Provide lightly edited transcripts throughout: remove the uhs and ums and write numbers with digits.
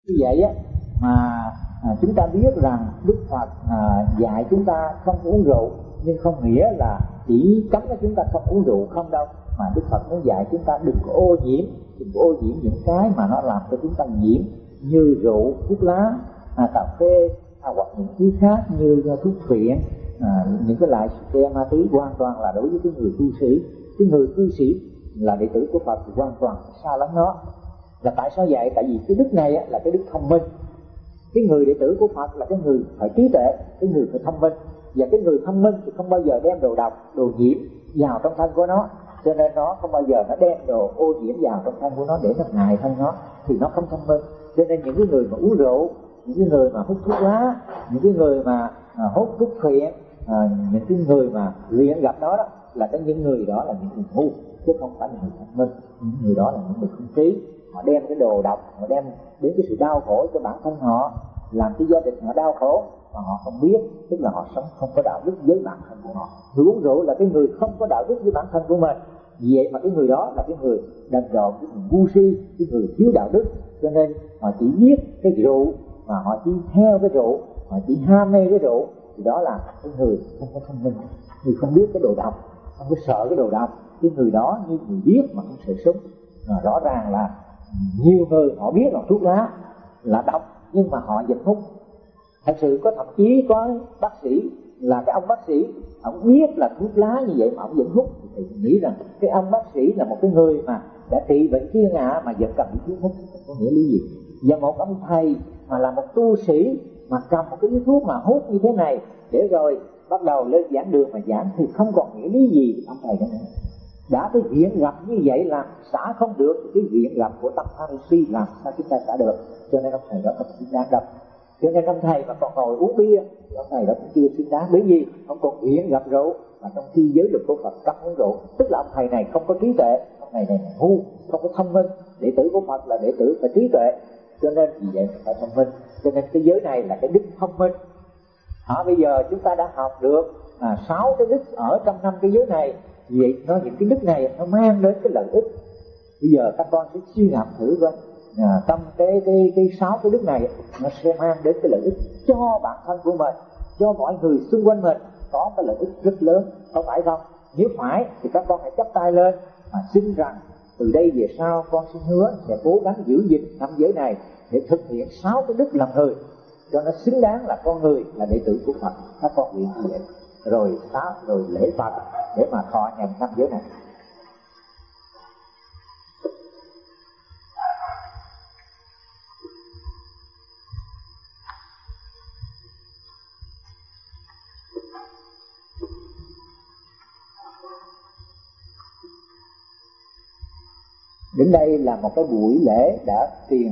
Như vậy á mà chúng ta biết rằng Đức Phật dạy chúng ta không uống rượu, nhưng không nghĩa là chỉ cấm cho chúng ta không uống rượu không đâu, mà Đức Phật muốn dạy chúng ta đừng có ô nhiễm những cái mà nó làm cho chúng ta nhiễm, như rượu, thuốc lá, cà phê, hoặc những thứ khác như thuốc phiện, những cái loại xe ma túy. Hoàn toàn là đối với cái người tu sĩ. Cái người cư sĩ là đệ tử của Phật thì hoàn toàn xa lắm nó. Là tại sao vậy? Tại vì cái đức này là cái đức thông minh. Cái người đệ tử của Phật là cái người phải trí tuệ, cái người phải thông minh. Và cái người thông minh thì không bao giờ đem đồ độc, đồ nhiễm vào trong thân của nó. Cho nên nó không bao giờ nó đem đồ ô nhiễm vào trong thân của nó để nó hại thân nó, thì nó không thông minh. Cho nên những cái người mà uống rượu, những cái người mà hút thuốc lá, những cái người mà hút thuốc phiện, những cái người mà luyện gặp đó, là những người đó là những người ngu, chứ không phải là người thông minh. Những người đó là những người không trí. Họ đem cái đồ độc, họ đem đến cái sự đau khổ cho bản thân họ, làm cho gia đình họ đau khổ mà họ không biết, tức là họ sống không có đạo đức với bản thân của họ. Người uống rượu là cái người không có đạo đức với bản thân của mình. Vì vậy mà cái người đó là cái người đần độn, cái người ngu si, cái người thiếu đạo đức. Cho nên họ chỉ biết cái rượu, mà họ chỉ theo cái rượu, họ chỉ ham mê cái rượu, thì đó là cái người không có thông minh, người không biết cái đồ độc, không có sợ cái đồ độc. Cái người đó như người biết mà không sợ súng. Rõ ràng là nhiều người họ biết là thuốc lá là độc, nhưng mà họ vẫn hút. Thật sự có, thậm chí có bác sĩ, là cái ông bác sĩ, ông biết là thuốc lá như vậy mà ông vẫn hút, thì nghĩ rằng cái ông bác sĩ là một cái người mà đã trị bệnh thiên hạ mà vẫn cầm thuốc hút, có nghĩa lý gì? Và một ông thầy mà là một tu sĩ mà cầm một cái thuốc mà hút như thế này, để rồi bắt đầu lên giảng đường mà giảng, thì không còn nghĩa lý gì ông thầy đó nữa. Đã cái viện gặp như vậy làm xả không được, thì cái viện gặp của tâm tham si làm sao chúng ta xả được? Cho nên ông thầy đó không xứng đáng đâu. Cho nên ông thầy mà còn ngồi uống bia, ông thầy đó cũng chưa xứng đáng. Bởi vì ông còn viện gặp rượu, mà trong khi giới luật của Phật cấm uống rượu, tức là ông thầy này không có trí tuệ, ông thầy này ngu, không có thông minh. Đệ tử của Phật là đệ tử phải trí tuệ, cho nên vì vậy phải thông minh. Cho nên cái giới này là cái đức thông minh. Bây giờ chúng ta đã học được 6 cái đức ở trong 5 cái giới này. Vậy những cái đức này nó mang đến cái lợi ích. Bây giờ các con sẽ suy ngẫm thử coi, trong cái 6 cái đức này nó sẽ mang đến cái lợi ích cho bản thân của mình, cho mọi người xung quanh mình, có cái lợi ích rất lớn, không phải không? Nếu phải thì các con hãy chắp tay lên mà xin rằng từ đây về sau con xin hứa sẽ cố gắng giữ gìn 5 giới này để thực hiện 6 cái đức làm người cho nó xứng đáng là con người, là đệ tử của Phật. Các con nguyện như vậy, rồi lễ Phật để mà thọ nhận 5 giới này. Đến đây là một cái buổi lễ đã truyền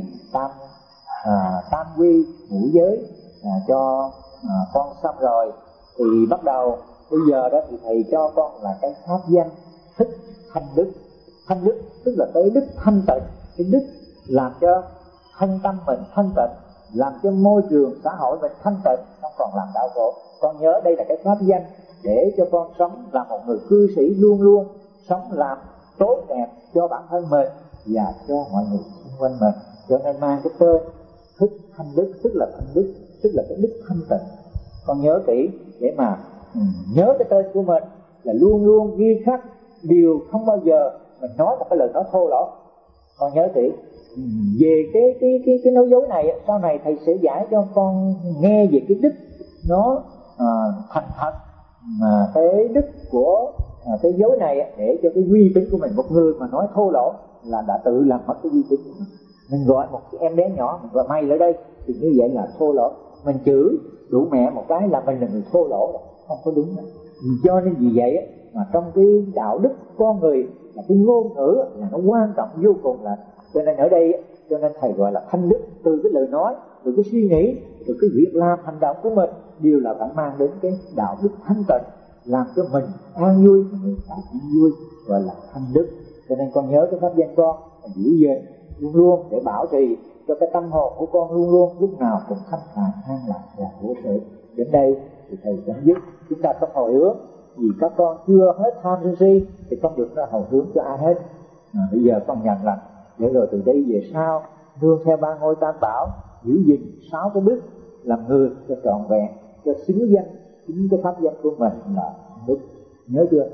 tam quy ngũ giới cho con xong rồi, thì bắt đầu bây giờ đó thì thầy cho con là cái pháp danh Thích Thanh Đức. Thanh Đức tức là cái đức thanh tịnh, cái đức làm cho thân tâm mình thanh tịnh, làm cho môi trường xã hội mình thanh tịnh, không còn làm đau khổ. Con nhớ đây là cái pháp danh để cho con sống là một người cư sĩ luôn luôn sống làm tốt đẹp cho bản thân mình và cho mọi người xung quanh mình. Cho nên mang cái tên Thích Thanh Đức, tức là thanh đức, tức là cái đức thanh tịnh. Con nhớ kỹ để mà nhớ cái tên của mình là luôn luôn ghi khắc điều không bao giờ mình nói một cái lời nói thô lỗ. Con nhớ kỹ. Về cái nói dối này sau này thầy sẽ giải cho con nghe về cái đức nó thành thật, mà cái đức của cái dối này để cho cái uy tín của mình. Một người mà nói thô lỗ là đã tự làm mất cái uy tín của mình. Mình gọi một cái em bé nhỏ, mình gọi mày lại đây, thì như vậy là thô lỗ. Mình chửi đủ mẹ một cái là mình là người thô lỗ rồi, không có đúng rồi. Cho nên vì vậy mà trong cái đạo đức con người là cái ngôn ngữ là nó quan trọng vô cùng. Là cho nên ở đây cho nên thầy gọi là thanh đức. Từ cái lời nói, từ cái suy nghĩ, từ cái việc làm hành động của mình đều là phải mang đến cái đạo đức thanh tịnh, làm cho mình an vui, người ta an vui, gọi là thanh đức. Cho nên con nhớ cái pháp danh con giữ gìn luôn luôn để bảo trì cho cái tâm hồn của con luôn luôn lúc nào cũng thanh thản an lạc và vô sự. Đến đây thì thầy chấm dứt. Chúng ta không hồi hướng, vì các con chưa hết tham sân si thì không được ra hồi hướng cho ai hết. Bây giờ con nhận là để rồi từ đây về sau nương theo ba ngôi tam bảo, giữ gìn 6 cái đức làm người cho trọn vẹn, cho xứng danh chính cái pháp danh của mình là đức. Nhớ chưa?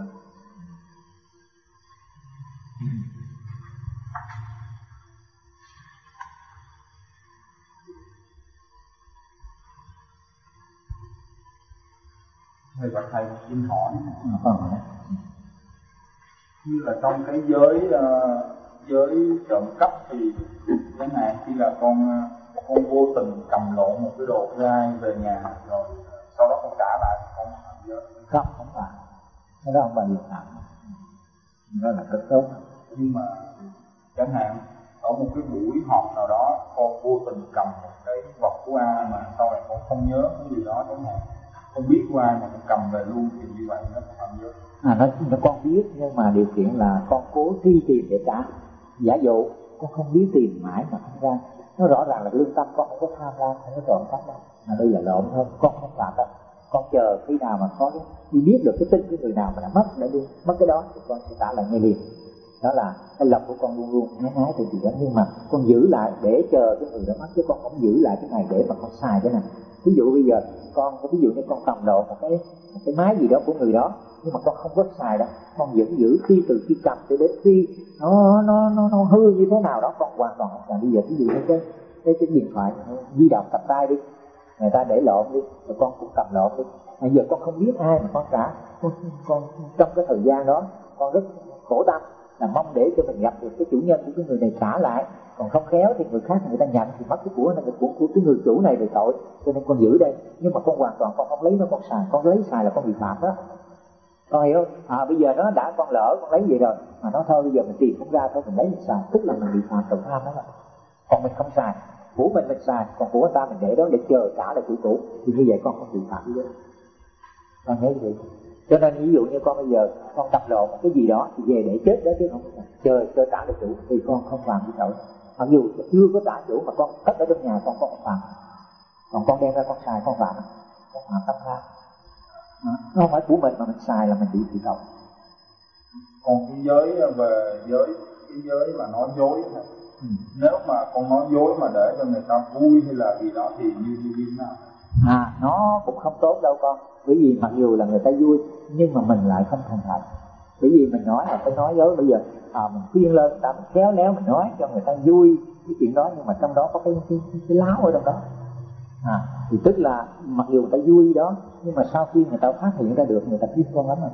Thầy và thầy xin hỏi như là trong cái giới trộm cắp thì cái này khi là con vô tình cầm lộn một cái đồ gai về nhà rồi sau đó con trả lại thì con phạm giới? Không phải, cái đó không phải việc phạm, đó là rất tốt. Nhưng mà chẳng hạn ở một cái buổi họp nào đó con vô tình cầm một cái vật của ai mà sau này con không nhớ cái gì đó chẳng hạn, con biết của ai mà con cầm về luôn thì như vậy nó phạm giới. Nó con biết, nhưng mà điều kiện là con cố truy tìm để trả. Giả dụ con không biết tìm mãi mà không ra, nó rõ ràng là lương tâm con không có tham lam, không có trộm cắp đâu, mà đây là lộn thôi, con không phạm đâu. Con chờ khi nào mà có khi biết được cái tin của người nào mà đã mất, đi mất cái đó thì con sẽ trả lại ngay liền. Đó là cái lòng của con luôn luôn ái từ gì đó, nhưng mà con giữ lại để chờ cái người đã mất, chứ con không giữ lại cái này để mà con xài cái này. Ví dụ bây giờ ví dụ như con cầm lộn một cái máy gì đó của người đó, nhưng mà con không có xài đó, con vẫn giữ từ khi cầm cho đến khi nó hư như thế nào đó, con hoàn toàn không xài. Bây giờ ví dụ như cái điện thoại di động cầm tay đi, người ta để lộn đi, rồi con cũng cầm lộn đi. Bây giờ con không biết ai mà con trả, con trong cái thời gian đó con rất khổ tâm, là mong để cho mình gặp được cái chủ nhân của cái người này trả lại. Còn không khéo thì người khác người ta nhận thì mất cái của cái người chủ này về tội, cho nên con giữ đây. Nhưng mà con hoàn toàn con không lấy nó, con xài, con lấy xài là con bị phạm đó, con hiểu không? Bây giờ nó đã con lỡ con lấy vậy rồi mà nó thôi bây giờ mình tìm không ra, thôi mình lấy mình xài, tức là mình bị phạm tội tham đó rồi. Còn mình không xài, của mình xài, còn của người ta mình để đó để chờ trả lại chủ cũ, thì như vậy con không bị phạm gì đó. Con nhớ vậy. Cho nên ví dụ như con bây giờ con tập lộn một cái gì đó thì về để chết đó, chứ không chờ trả lại chủ, thì con không phạm gì tội. Mặc dù chưa có trả chủ mà con cất ở trong nhà con không phạm, còn con đem ra con xài con phạm tâm tham. Nó không phải của mình mà mình xài là mình bị tội. Còn cái giới mà nói dối thôi. Nếu mà con nói dối mà để cho người ta vui hay là gì đó thì như thế nào? Nó cũng không tốt đâu con. Bởi vì mặc dù là người ta vui nhưng mà mình lại không thành thật. Bởi vì mình nói là phải nói dối. Bây giờ mình khuyên lên người ta, mình khéo léo mình nói cho người ta vui cái chuyện đó, nhưng mà trong đó có cái láo ở trong đó. Thì tức là mặc dù người ta vui đó, nhưng mà sau khi người ta phát hiện ra được, người ta khuyên con lắm rồi.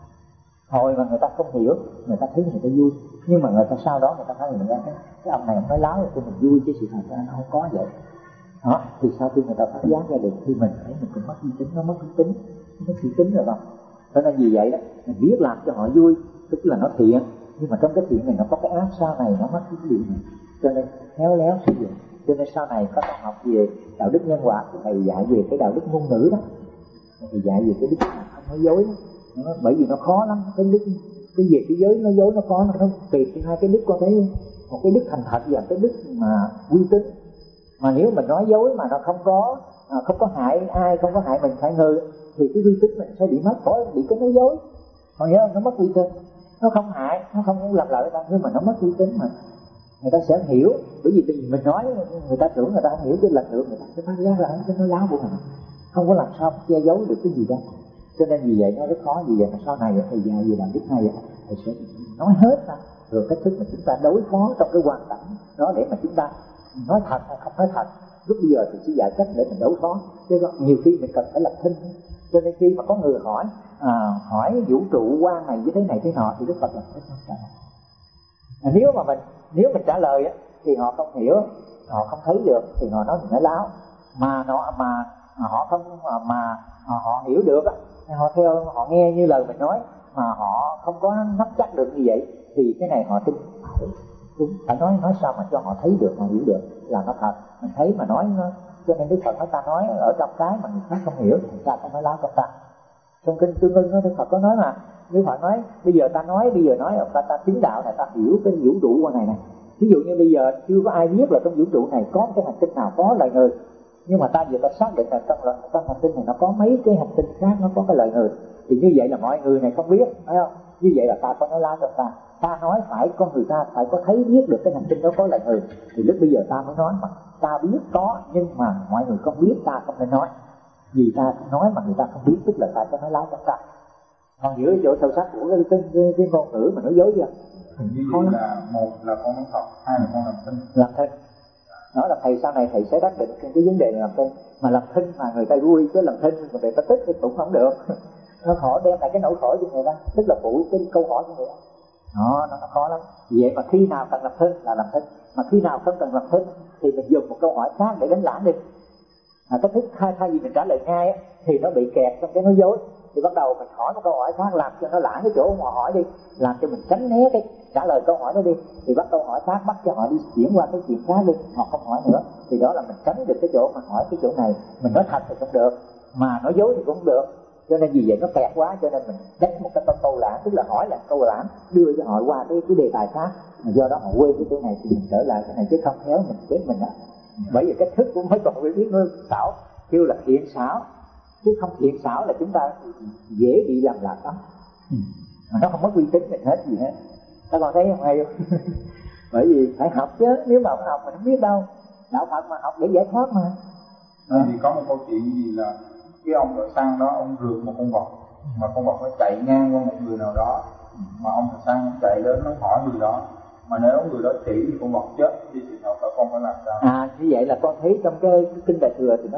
Hồi mà người ta không hiểu, người ta thấy người ta vui, nhưng mà người ta sau đó người ta phát hiện ra cái ông này ông nói láo rồi cho mình vui, chứ sự thật ra nó không có vậy. Thì sau khi người ta phát giác ra được thì mình thấy mình cũng mất uy tín, nó mất uy tín rồi không? Cho nên vì vậy đó, mình biết làm cho họ vui, tức là nó thiện, nhưng mà trong cái thiện này nó có cái ác sau này nó mất cái điều này, cho nên khéo léo sử dụng. Cho nên sau này các con học về đạo đức nhân quả thì thầy dạy về cái đạo đức ngôn ngữ đó, thầy dạy về cái đức không nói dối đó. Bởi vì nó khó lắm, cái đức cái về cái giới nói dối nó khó, nó kịp hai cái đức con thấy không? Một cái đức thành thật và cái đức mà uy tín. Mà nếu mình nói dối mà nó không có hại ai, không có hại mình hại người, thì cái uy tín mình sẽ bị mất, bị cái nói dối. Còn nhớ không? Nó mất uy tín. Nó không hại, nó không làm lợi đâu, nhưng mà nó mất uy tín mà. Người ta sẽ hiểu, bởi vì mình nói người ta tưởng người ta không hiểu, cái lần nữa người ta sẽ phát giác ra cái nói láo của mình, không có làm sao che giấu được cái gì đâu. Cho nên vì vậy nó rất khó. Vì vậy mà sau này thầy dạy về đạo đức này thầy sẽ nói hết ra rồi cách thức mà chúng ta đối phó trong cái hoàn cảnh đó, để mà chúng ta nói thật hay không nói thật. Lúc bây giờ thì sẽ dạy cách để mình đối phó, chứ nhiều khi mình cần phải lập thinh. Cho nên khi mà có người hỏi vũ trụ quan này với thế này thế nọ thì Đức Phật là phải không trả lời. Nếu mình trả lời á thì họ không hiểu, họ không thấy được thì họ nói mình nói láo. Mà họ không mà họ hiểu được á, họ nghe như lời mình nói mà họ không có nắm chắc được như vậy thì cái này họ tin. Phải nói sao mà cho họ thấy được, họ hiểu được là nó thật. Mình thấy mà nói nó, cho nên Đức Phật nói ta nói ở trong cái mà người khác không hiểu thì ta phải nói láo trong ta. Trong kinh Tương Ưng Đức Phật có nói mà, Đức Phật nói bây giờ nói ta chứng đạo này, ta hiểu cái vũ trụ qua này. Ví dụ như bây giờ chưa có ai biết là trong vũ trụ này có cái hành tinh nào có loài người, nhưng mà ta vừa ta xác định là trong hành tinh này nó có mấy cái hành tinh khác nó có cái loài người, thì như vậy là mọi người này không biết, phải không? Như vậy là ta có nói láo cho ta. ta nói phải con người ta phải có thấy biết được cái hành tinh đó có loài người, thì lúc bây giờ ta mới nói. Mà ta biết có nhưng mà mọi người không biết, ta không nên nói. Vì ta nói mà người ta không biết, tức là ta có nói láo trong ta. Còn giữa chỗ sâu sắc của cái ngôn ngữ mà nói dối chưa? Như vậy là một là con nói thật, hai là con làm thinh. Làm thinh. Đó là thầy sau này thầy sẽ xác định cái vấn đề là làm thinh. Mà làm thinh mà người ta vui, chứ làm thinh mà người ta tức thì cũng không được. Nó khổ, đem lại cái nỗi khổ cho người ta, tức là phụ cái câu hỏi của người ta. Nó khó lắm. Vậy mà khi nào cần làm thinh là làm thinh, mà khi nào không cần làm thinh thì mình dùng một câu hỏi khác để đánh lãng đi. Cách thức thay vì mình trả lời ngay thì nó bị kẹt trong cái nói dối, thì bắt đầu mình hỏi một câu hỏi khác làm cho nó lãng cái chỗ mà hỏi đi, làm cho mình tránh né cái trả lời câu hỏi đó đi, thì bắt câu hỏi khác, bắt cho họ đi chuyển qua cái chuyện khác đi, họ không hỏi nữa, thì đó là mình tránh được cái chỗ mà hỏi cái chỗ này. Mình nói thật thì không được, mà nói dối thì cũng không được, cho nên vì vậy nó kẹt quá, cho nên mình tránh một cái câu lãng, tức là hỏi là câu lãng đưa cho họ qua cái đề tài khác, mà do đó họ quên cái chỗ này thì mình trở lại cái này, chứ không khéo mình chết mình đó. Bởi vì cách thức của mấy con biết nó xảo, kêu là thiện xảo, chứ không thiện xảo là chúng ta dễ bị làm lạc lắm. Mà nó không mất uy tín mình hết gì hết. Các con thấy không hay không? Bởi vì phải học chứ, nếu mà không học mình không biết đâu. Đạo Phật mà học để giải thoát mà. Thì có một câu chuyện gì là cái ông thợ săn đó, ông rượt một con vật, mà con vật nó chạy ngang qua một người nào đó, mà ông thợ săn chạy đến nó hỏi người đó, mà nếu người đó chỉ thì con vật chết, thì trường hợp con phải làm sao? Như vậy là con thấy trong cái kinh Đại Thừa thì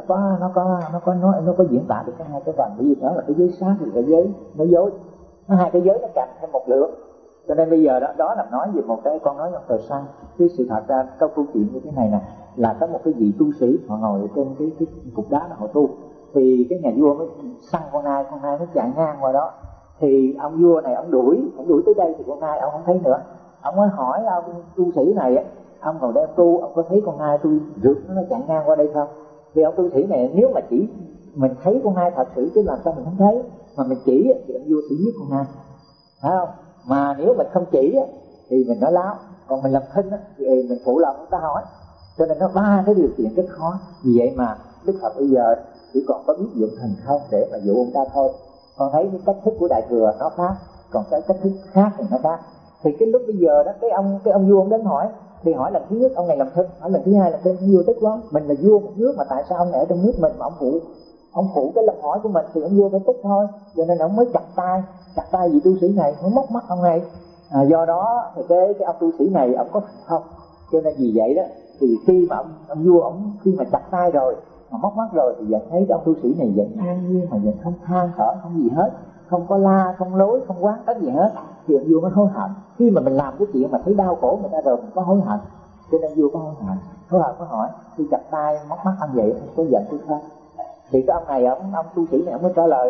nó có diễn tả được cái hai cái phần. Bởi vì đó là cái giới sát và cái giới nói dối, nó hai cái giới nó kèm thêm một lượt. Cho nên bây giờ đó là nói về một cái, con nói trong thời sang cái sự thật ra câu chuyện như thế này nè, là có một cái vị tu sĩ họ ngồi ở trên cái cục đá đó họ tu, thì cái nhà vua mới săn con nai nó chạy ngang qua đó, thì ông vua này ông đuổi tới đây thì con nai ông không thấy nữa. Ông mới hỏi ông tu sĩ này, ông ngồi đây tu, ông có thấy con nai tôi rượt nó chạy ngang qua đây không? Thì ông tu sĩ này nếu mà chỉ mình thấy con nai thật sự chứ làm sao mình không thấy, mà mình chỉ thì ông vua sẽ giết con nai, phải không? Mà nếu mình không chỉ thì mình nói láo, còn mình làm thinh thì mình phụ lòng người ta hỏi. Cho nên nó ba cái điều kiện rất khó. Vì vậy mà Đức Phật bây giờ chỉ còn có biết dụng thần thông để mà dụ ông ta thôi. Con thấy cái cách thức của Đại Thừa nó khác, còn cái cách thức khác thì nó khác. Thì cái lúc bây giờ đó cái ông vua ông đến hỏi, thì hỏi lần thứ nhất ông này làm thinh, hỏi lần thứ hai làm thinh, ông vua tức quá, mình là vua một nước mà tại sao ông này ở trong nước mình mà ông phụ cái lời hỏi của mình, thì ông vua phải tức thôi. Cho nên ông mới chặt tay vị tu sĩ này, nó móc mắt ông này. Do đó thì cái ông tu sĩ này ông có không, cho nên vì vậy đó thì khi mà ông vua khi mà chặt tay rồi mà móc mắt rồi thì nhận thấy cái ông tu sĩ này vẫn an nhiên, mà vẫn không than thở không gì hết, không có la không lối không quán trách gì hết, thì ông vua mới hối hận. Khi mà mình làm cái chuyện mà thấy đau khổ người ta rồi mình có hối hận, cho nên vua có hối hận có hỏi tôi chặt tay móc mắt ông vậy không có giận tôi không? Thì cái ông này ông tu sĩ này ông mới trả lời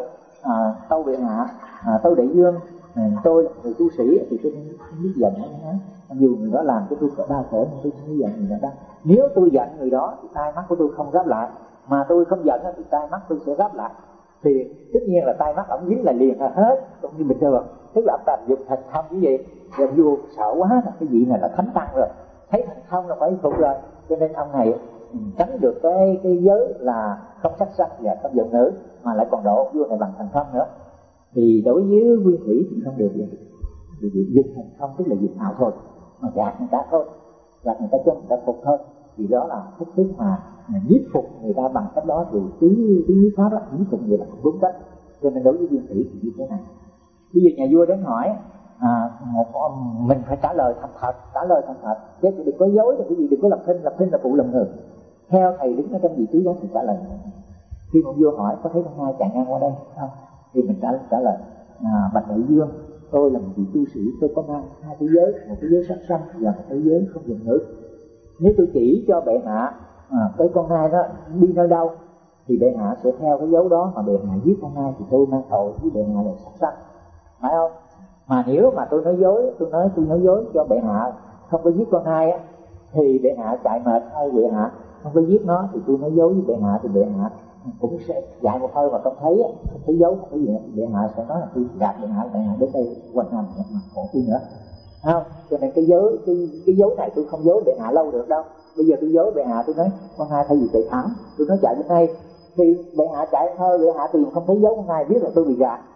tâu bệ hạ, tâu đại vương, tôi là người tu sĩ thì tôi không biết giận nữa. Dù người đó làm cho tôi có đau khổ nhưng tôi không biết giận người đó. Nếu tôi giận người đó thì tai mắt của tôi không ráp lại, mà tôi không giận thì tai mắt tôi sẽ ráp lại. Thì tất nhiên là tai mắt ông dính là liền hết, cũng như bình thường. Tức là ông ta dùng thành thông như vậy. Rồi vua sợ quá là cái vị này là thánh tăng rồi, thấy thành thông là phải phục rồi. Cho nên ông này tránh được cái giới là không sát sanh và không giận ngữ, mà lại còn độ vua này bằng thành thông nữa. Thì đối với nguyên thủy thì không được vậy. Vì dùng thành thông tức là dùng ảo thôi, mà gạt người ta thôi, gạt người ta cho người ta phục thôi. Thì đó là cách thức mà nhiếp phục người ta bằng cách đó, thì tứ pháp đó nhiếp phục người ta không đúng cách. Cho nên đối với nguyên thủy thì như thế này. Bây giờ nhà vua đến hỏi mình phải trả lời thành thật, chứ đừng có dối, đừng có gì, đừng có làm thinh là phụ lòng người. Theo thầy đứng ở trong vị trí đó thì trả lời. Khi một vua hỏi có thấy con nai chạy ngang qua đây không, thì mình trả lời bạch đại vương, tôi là một vị tu sĩ, tôi có mang hai thế giới, một thế giới sát sanh và một thế giới không giận ngữ. Nếu tôi chỉ cho bệ hạ cái con nai đó đi nơi đâu thì bệ hạ sẽ theo cái dấu đó mà bệ hạ giết con nai, thì tôi mang tội với bệ hạ là sát sanh, phải không? Mà nếu mà tôi nói dối cho bệ hạ không có giết con nai thì bệ hạ chạy mệt hay bệ hạ không có giết nó, thì tôi nói dối với bệ hạ thì bệ hạ cũng sẽ dạy một hơi mà không thấy dấu không có gì, bệ hạ sẽ nói là tôi gạt bệ hạ đến đây quanh năm mặt khổ tôi nữa, không? Cho nên cái dấu này tôi không dối bệ hạ lâu được đâu. Bây giờ tôi dối bệ hạ, tôi nói con nai thay vì chạy thẳng, tôi nói chạy bên đây, thì bệ hạ chạy hơi, bệ hạ tìm không thấy dấu con nai biết là tôi bị gạt,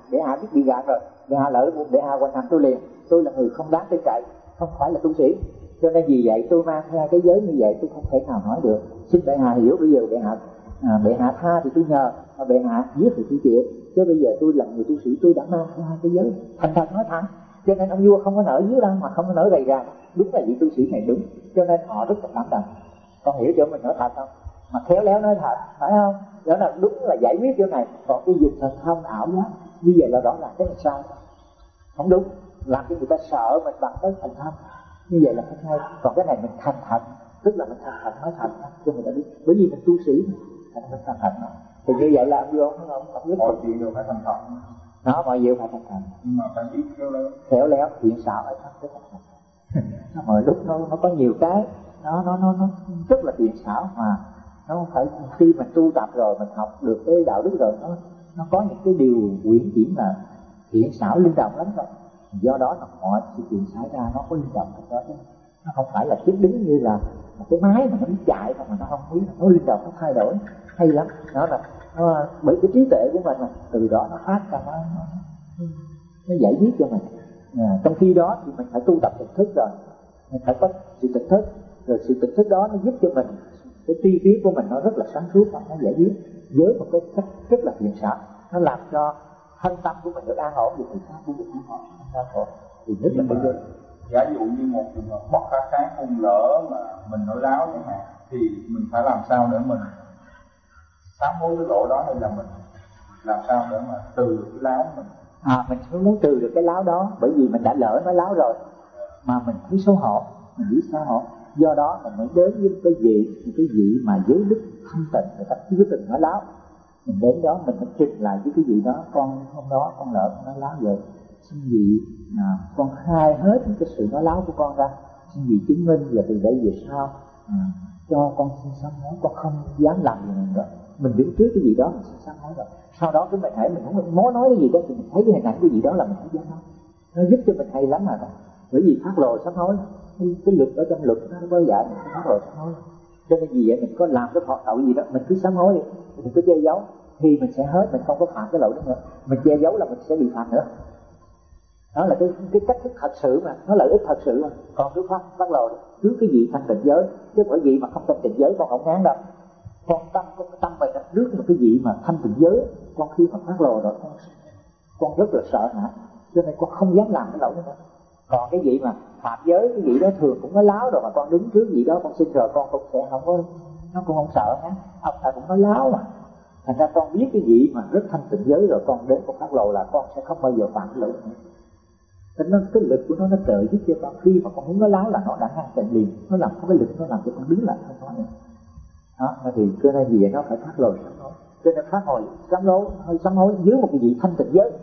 Bệ hạ biết bị gạt rồi, bệ hạ lỡ bệ hạ hoành hành tôi liền, tôi là người không đáng tin cậy, không phải là tu sĩ, cho nên vì vậy tôi mang theo cái giới như vậy tôi không thể nào nói được. Xin bệ hạ hiểu, bây giờ bệ hạ tha thì tôi nhờ, mà bệ hạ giết thì tôi chịu, chứ bây giờ tôi là người tu sĩ, tôi đã mang theo hai cái giới, thành thật nói thẳng. Cho nên ông vua không có nở dưới đâu mà không có nở rầy rà, đúng là vị tu sĩ này đúng, cho nên họ rất là cảm động. Con hiểu cho mình nói thật không? Mà khéo léo nói thật, phải không? Đó là đúng là giải quyết chỗ này. Còn cái dục thần thông ảo giác như vậy là rõ ràng cái là sai, không đúng, làm cho người ta sợ mình bằng cái thần thông, như vậy là không hay. Còn cái này mình thành thật, tức là mình thành thật nói thật cho người ta biết, bởi vì mình tu sĩ mà mình thành thật nói. Thì như vậy là ông vua không biết mọi chuyện đều phải thành thật. Đó, mọi việc phải thành thật, nhưng mà phải biết khéo léo thiện xảo phải thành thật. Mọi lúc nó có nhiều cái nó rất là thiện xảo, mà nó không phải khi mình tu tập rồi mình học được cái đạo đức rồi nó có những cái điều quyển chuyển là thiện xảo linh động lắm rồi. Do đó là mọi sự chuyện xảy ra nó có linh động trong đó chứ nó không phải là chết đứng như là một cái máy mà nó biết chạy thôi mà nó không biết, nó linh động, nó thay đổi hay lắm. Đó là bởi cái trí tuệ của mình mà từ đó nó phát ra nó giải quyết cho mình. Trong khi đó thì mình phải tu tập tỉnh thức rồi, mình phải có sự tỉnh thức, rồi sự tỉnh thức đó nó giúp cho mình cái tri kiến của mình nó rất là sáng suốt và nó giải quyết với một cái cách rất là hiện sáng, nó làm cho thân tâm của mình được an ổn, được người khác cũng được an ổn. Thì nhất là bây giờ giả dụ như một trường hợp bất khả kháng không lỡ mà mình nói láo chẳng hạn, thì mình phải làm sao để mình sám hối cái lỗi đó, hay là mình làm sao để mà từ được cái láo mình? Mình muốn trừ được cái láo đó, bởi vì mình đã lỡ nói láo rồi mà mình thấy xấu hổ, mình biết xấu hổ, do đó mình mới đến với một cái vị mà giới đức thanh tịnh, người ta chưa từng nói láo. Mình đến đó mình phải trình lại với cái vị đó, con hôm đó con lỡ con nói láo vậy, xin vị con khai hết những cái sự nói láo của con ra, xin vị chứng minh, và từ đây về sau cho con xin sám hối, con không dám làm gì nữa. Mình đứng trước cái gì đó mình xin sám hối rồi. Sau đó cái mình hãy mình không muốn nói cái gì đó thì mình thấy cái hình ảnh của gì đó là mình thấy dám nói, nó giúp cho mình hay lắm mà. Bởi vì phát lộ sám hối, cái luật ở trong luật nó có dạy mình phát lộ sám hối, cho nên vì vậy mình có làm cái phạm tội gì đó mình cứ sám hối đi, mình cứ che giấu thì mình sẽ hết, mình không có phạm cái lỗi đó nữa. Mình che giấu là mình sẽ bị phạm nữa. Đó là cái cách thức thật sự mà, nó lợi ích thật sự mà. Còn cứ phát lộ trước cái gì thanh tịnh giới, chứ bởi vì mà không thanh tịnh giới con không ngán đâu. Con tâm mình trước một cái gì mà thanh tịnh giới, con khi mà phát lộ rồi con rất là sợ hãi, cho nên con không dám làm cái lỗi đó nữa. Còn cái gì mà phạm giới, cái gì đó thường cũng nói láo rồi, mà con đứng trước gì đó con xin rồi con cũng sẽ không có, nó cũng không sợ hết. Ông ta cũng nói láo mà, thành ra con biết cái gì mà rất thanh tịnh giới rồi, con đến con phát lộ là con sẽ không bao giờ phạm cái lỗi nữa. Nên cái lực của nó trợ giúp cho con, khi mà con muốn nói láo là nó đã ngăn chặn liền, nó làm có cái lực, nó làm cho con đứng lại không nói nữa. Đó, thì cho nên vì vậy nó phải phát lộ sám hối, cho nên phát hồi sám hối dưới một cái gì thanh tịnh giới.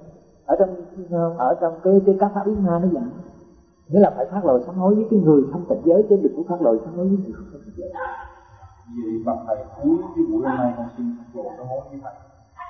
Ở trong cái các pháp Yết Ma nó dạy, nghĩa là phải phát lộ sám hối với cái người thanh tịnh giới, chứ đừng có phát lộ sám hối với người không thanh tịnh giới. Vì bằng thầy cuối cái buổi hôm nay con xin phát lộ sám hối với thầy.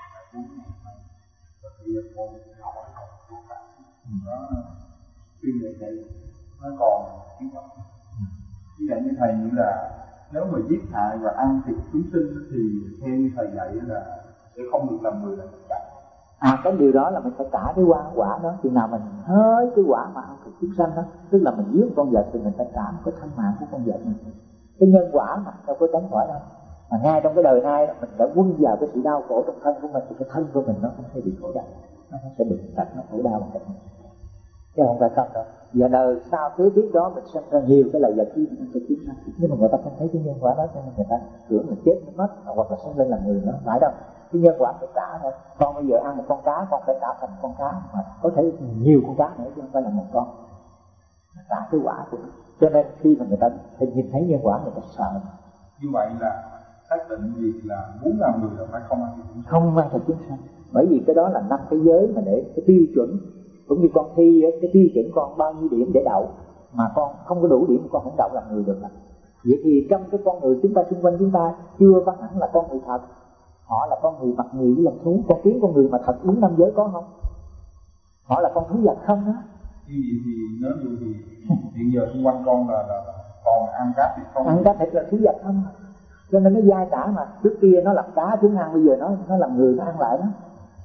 Thì con hỏi nó chuyên đề này nó còn kiến thức. Ví dụ như thầy như là nếu mà giết hại và ăn thịt chúng sinh thì theo như thầy dạy là sẽ không được làm người là tất cả. Cái điều đó là mình phải trả cái quả đó. Khi nào mình hơi cái quả mà ăn thịt chúng sanh đó, tức là mình giết con vật thì mình phải trả một cái thân mạng của con vật mình. Cái nhân quả mà đâu có tránh khỏi đâu. Mà ngay trong cái đời này mình đã quân vào cái sự đau khổ trong thân của mình, thì cái thân của mình nó không thể bị khổ đau, nó không sẽ bị tật, nó khổ đau một cách chứ không phải không đâu. Và đời sau kế tiếp đó mình sinh ra nhiều cái lời vật khi mình phải chúng sanh, nhưng mà người ta không thấy cái nhân quả đó, cho nên người ta tưởng mình chết nó mất, hoặc là sinh lên làm người nữa, không phải đâu. Cái nhân quả phải trả thôi. Con bây giờ ăn một con cá, con phải trả thành con cá, mà có thể nhiều con cá nữa chứ không phải là một con, trả cái quả của nó. Cho nên khi mà người ta nhìn thấy nhân quả, người ta sợ. Như vậy là xác định việc là muốn làm người là phải không ăn thịt chúng sanh. Không ăn thịt chúng sanh, bởi vì cái đó là 5 cái giới mà để cái tiêu chuẩn. Cũng như con thi cái tiêu chuẩn con bao nhiêu điểm để đậu, mà con không có đủ điểm con không đậu làm người được. Vậy thì trong cái con người chúng ta xung quanh chúng ta chưa có hẳn là con người thật, họ là con người mặt người với lòng thú. Con kiến con người mà thật đúng 5 giới có không? Họ là con thú vật không đó. Như vậy thì nếu như thì hiện giờ xung quanh con là còn ăn cá thì không? Ăn cá thịt là thú vật không? Cho nên nó dai trả mà. Trước kia nó làm cá chúng ăn, bây giờ nó làm người nó ăn lại đó.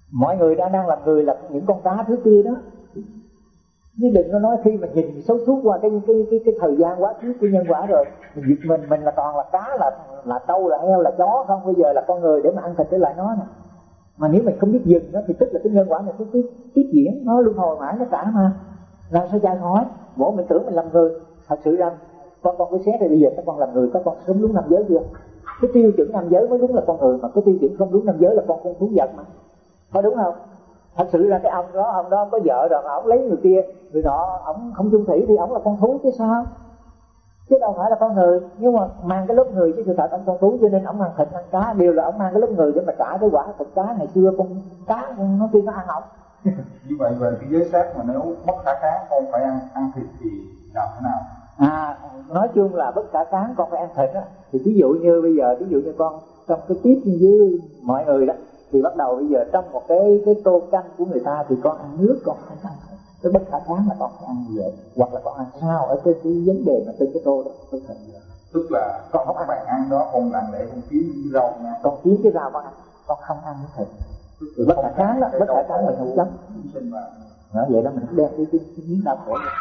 Mọi người đang làm người là những con cá thứ kia đó. Nhưng đừng có nói khi mà nhìn xấu suốt qua cái thời gian quá khứ của nhân quả rồi, mình là toàn là cá, là trâu, là heo, là chó không, bây giờ là con người để mà ăn thịt trở lại nó nè. Mà nếu mình không biết dừng nó thì tức là cái nhân quả này nó tiếp diễn, nó luân hồi mãi nó trả mà. Làm sao chạy khỏi? Mỗi mình tưởng mình làm người, thật sự ra con cứ xét thì bây giờ các con làm người, các con sống đúng 5 giới chưa? Cái tiêu chuẩn 5 giới mới đúng là con người, mà cái tiêu chuẩn không đúng 5 giới là con thú vật mà, có đúng không? Thật sự là cái ông đó ông có vợ rồi mà ông lấy người kia, người nọ ông không chung thủy thì ông là con thú chứ sao, chứ đâu phải là con người. Nhưng mà mang cái lớp người chứ sự thật ông con thú, cho nên ông ăn thịt ăn cá đều là ông mang cái lớp người để mà trả cái quả thịt cá ngày xưa con cá nó kia nó ăn ông. Như vậy về cái giới xác mà nếu bất khả kháng con phải ăn thịt thì làm thế nào? Nói chung là bất khả kháng con phải ăn thịt á. Thì ví dụ như bây giờ, ví dụ như con trong cái tiếp với mọi người đó, thì bắt đầu bây giờ trong một cái tô canh của người ta thì con ăn nước, con không ăn thịt. Cái bất khả kháng là con phải ăn như vậy, hoặc là con ăn sao ở cái vấn đề mà trên cái tô đó. Tức là con không phải ăn đó, con lặng lẽ con kiếm cái rau nha. Con kiếm cái rau con không ăn cái thịt. Thì bất khả kháng đó, bất khả kháng mình không chấp. Đó, vậy đó mình không đem cái miếng đau khổ vô.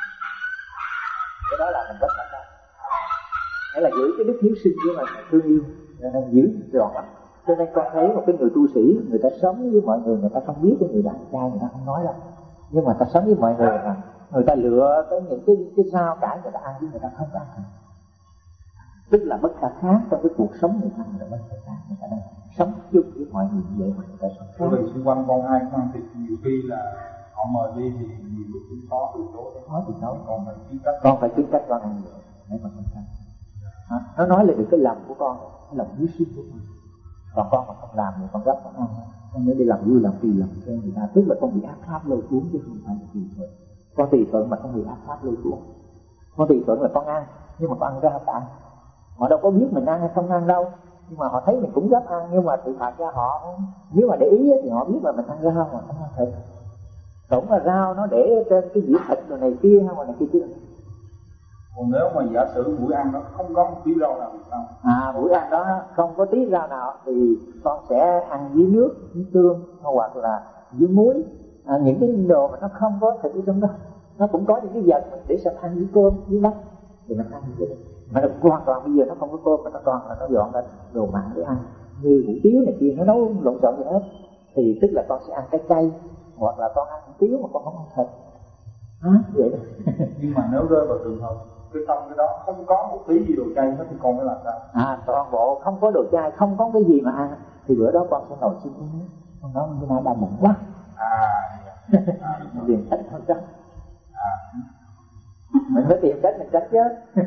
Cái đó là mình bất khả kháng. Nghĩa là giữ cái đức hiếu sinh với mình thương yêu, nên giữ trọn lắm. Cho nên con thấy một cái người tu sĩ, người ta sống với mọi người ta không biết cái người ta ăn chay, người ta không nói đâu. Nhưng mà ta sống với mọi người mà người ta lựa tới những cái rau cải người ta ăn chứ người ta không ăn. Tức là bất khả kháng trong cái cuộc sống người ta là bất khả kháng, người ta đang sống chung với mọi người như vậy mà người ta sống khác. Bởi vì xung quanh con ai cũng ăn thịt, nhiều khi là họ mời đi thì nhiều lúc cũng khó từ chối. Khó từ chối, con phải kiếm cách con ăn vậy để mà không ăn. Nó nói là được cái lòng của con, cái lòng hiếu sinh của con. Còn con mà không làm thì con gấp con ăn, con nếu đi làm vui làm tùy làm theo người ta, tức là con bị áp pháp lôi cuốn chứ không phải là tùy thuận. Con tùy thuận mà không bị áp pháp lôi cuốn. Con tùy thuận là con ăn, nhưng mà con ăn ra cả. Họ đâu có biết mình ăn hay không ăn đâu, nhưng mà họ thấy mình cũng gấp ăn, nhưng mà sự thật ra họ nếu mà để ý thì họ biết là mình ăn rau mà không ăn thịt. Cũng là rau nó để trên cái dĩa thịt rồi này kia hay này kia kia. Còn nếu mà giả sử buổi ăn nó không có một tí rau nào thì sao? Buổi ăn đó không có tí rau nào thì con sẽ ăn với nước, với tương hoặc là với muối. Những cái đồ mà nó không có thịt ở trong đó, nó cũng có những cái vật mình để sao ăn với cơm với bắp thì mình ăn với mà hoàn toàn bây giờ nó không có cơm mà nó toàn là nó dọn ra đồ mặn để ăn như hủ tiếu này kia, nó nấu lộn xộn gì hết, thì tức là con sẽ ăn cái chay hoặc là con ăn hủ tiếu mà con không ăn thịt. Vậy đó. Nhưng mà nếu rơi vào trường hợp cái trong cái đó không có một tí gì đồ chay hết thì con phải làm sao? Toàn bộ không có đồ chay, không có cái gì mà ăn thì bữa đó con sẽ ngồi suy nghĩ, con nói bữa nay đau bụng quá. Mình tìm cách không chắc. Mình phải tìm cách mình tránh chứ.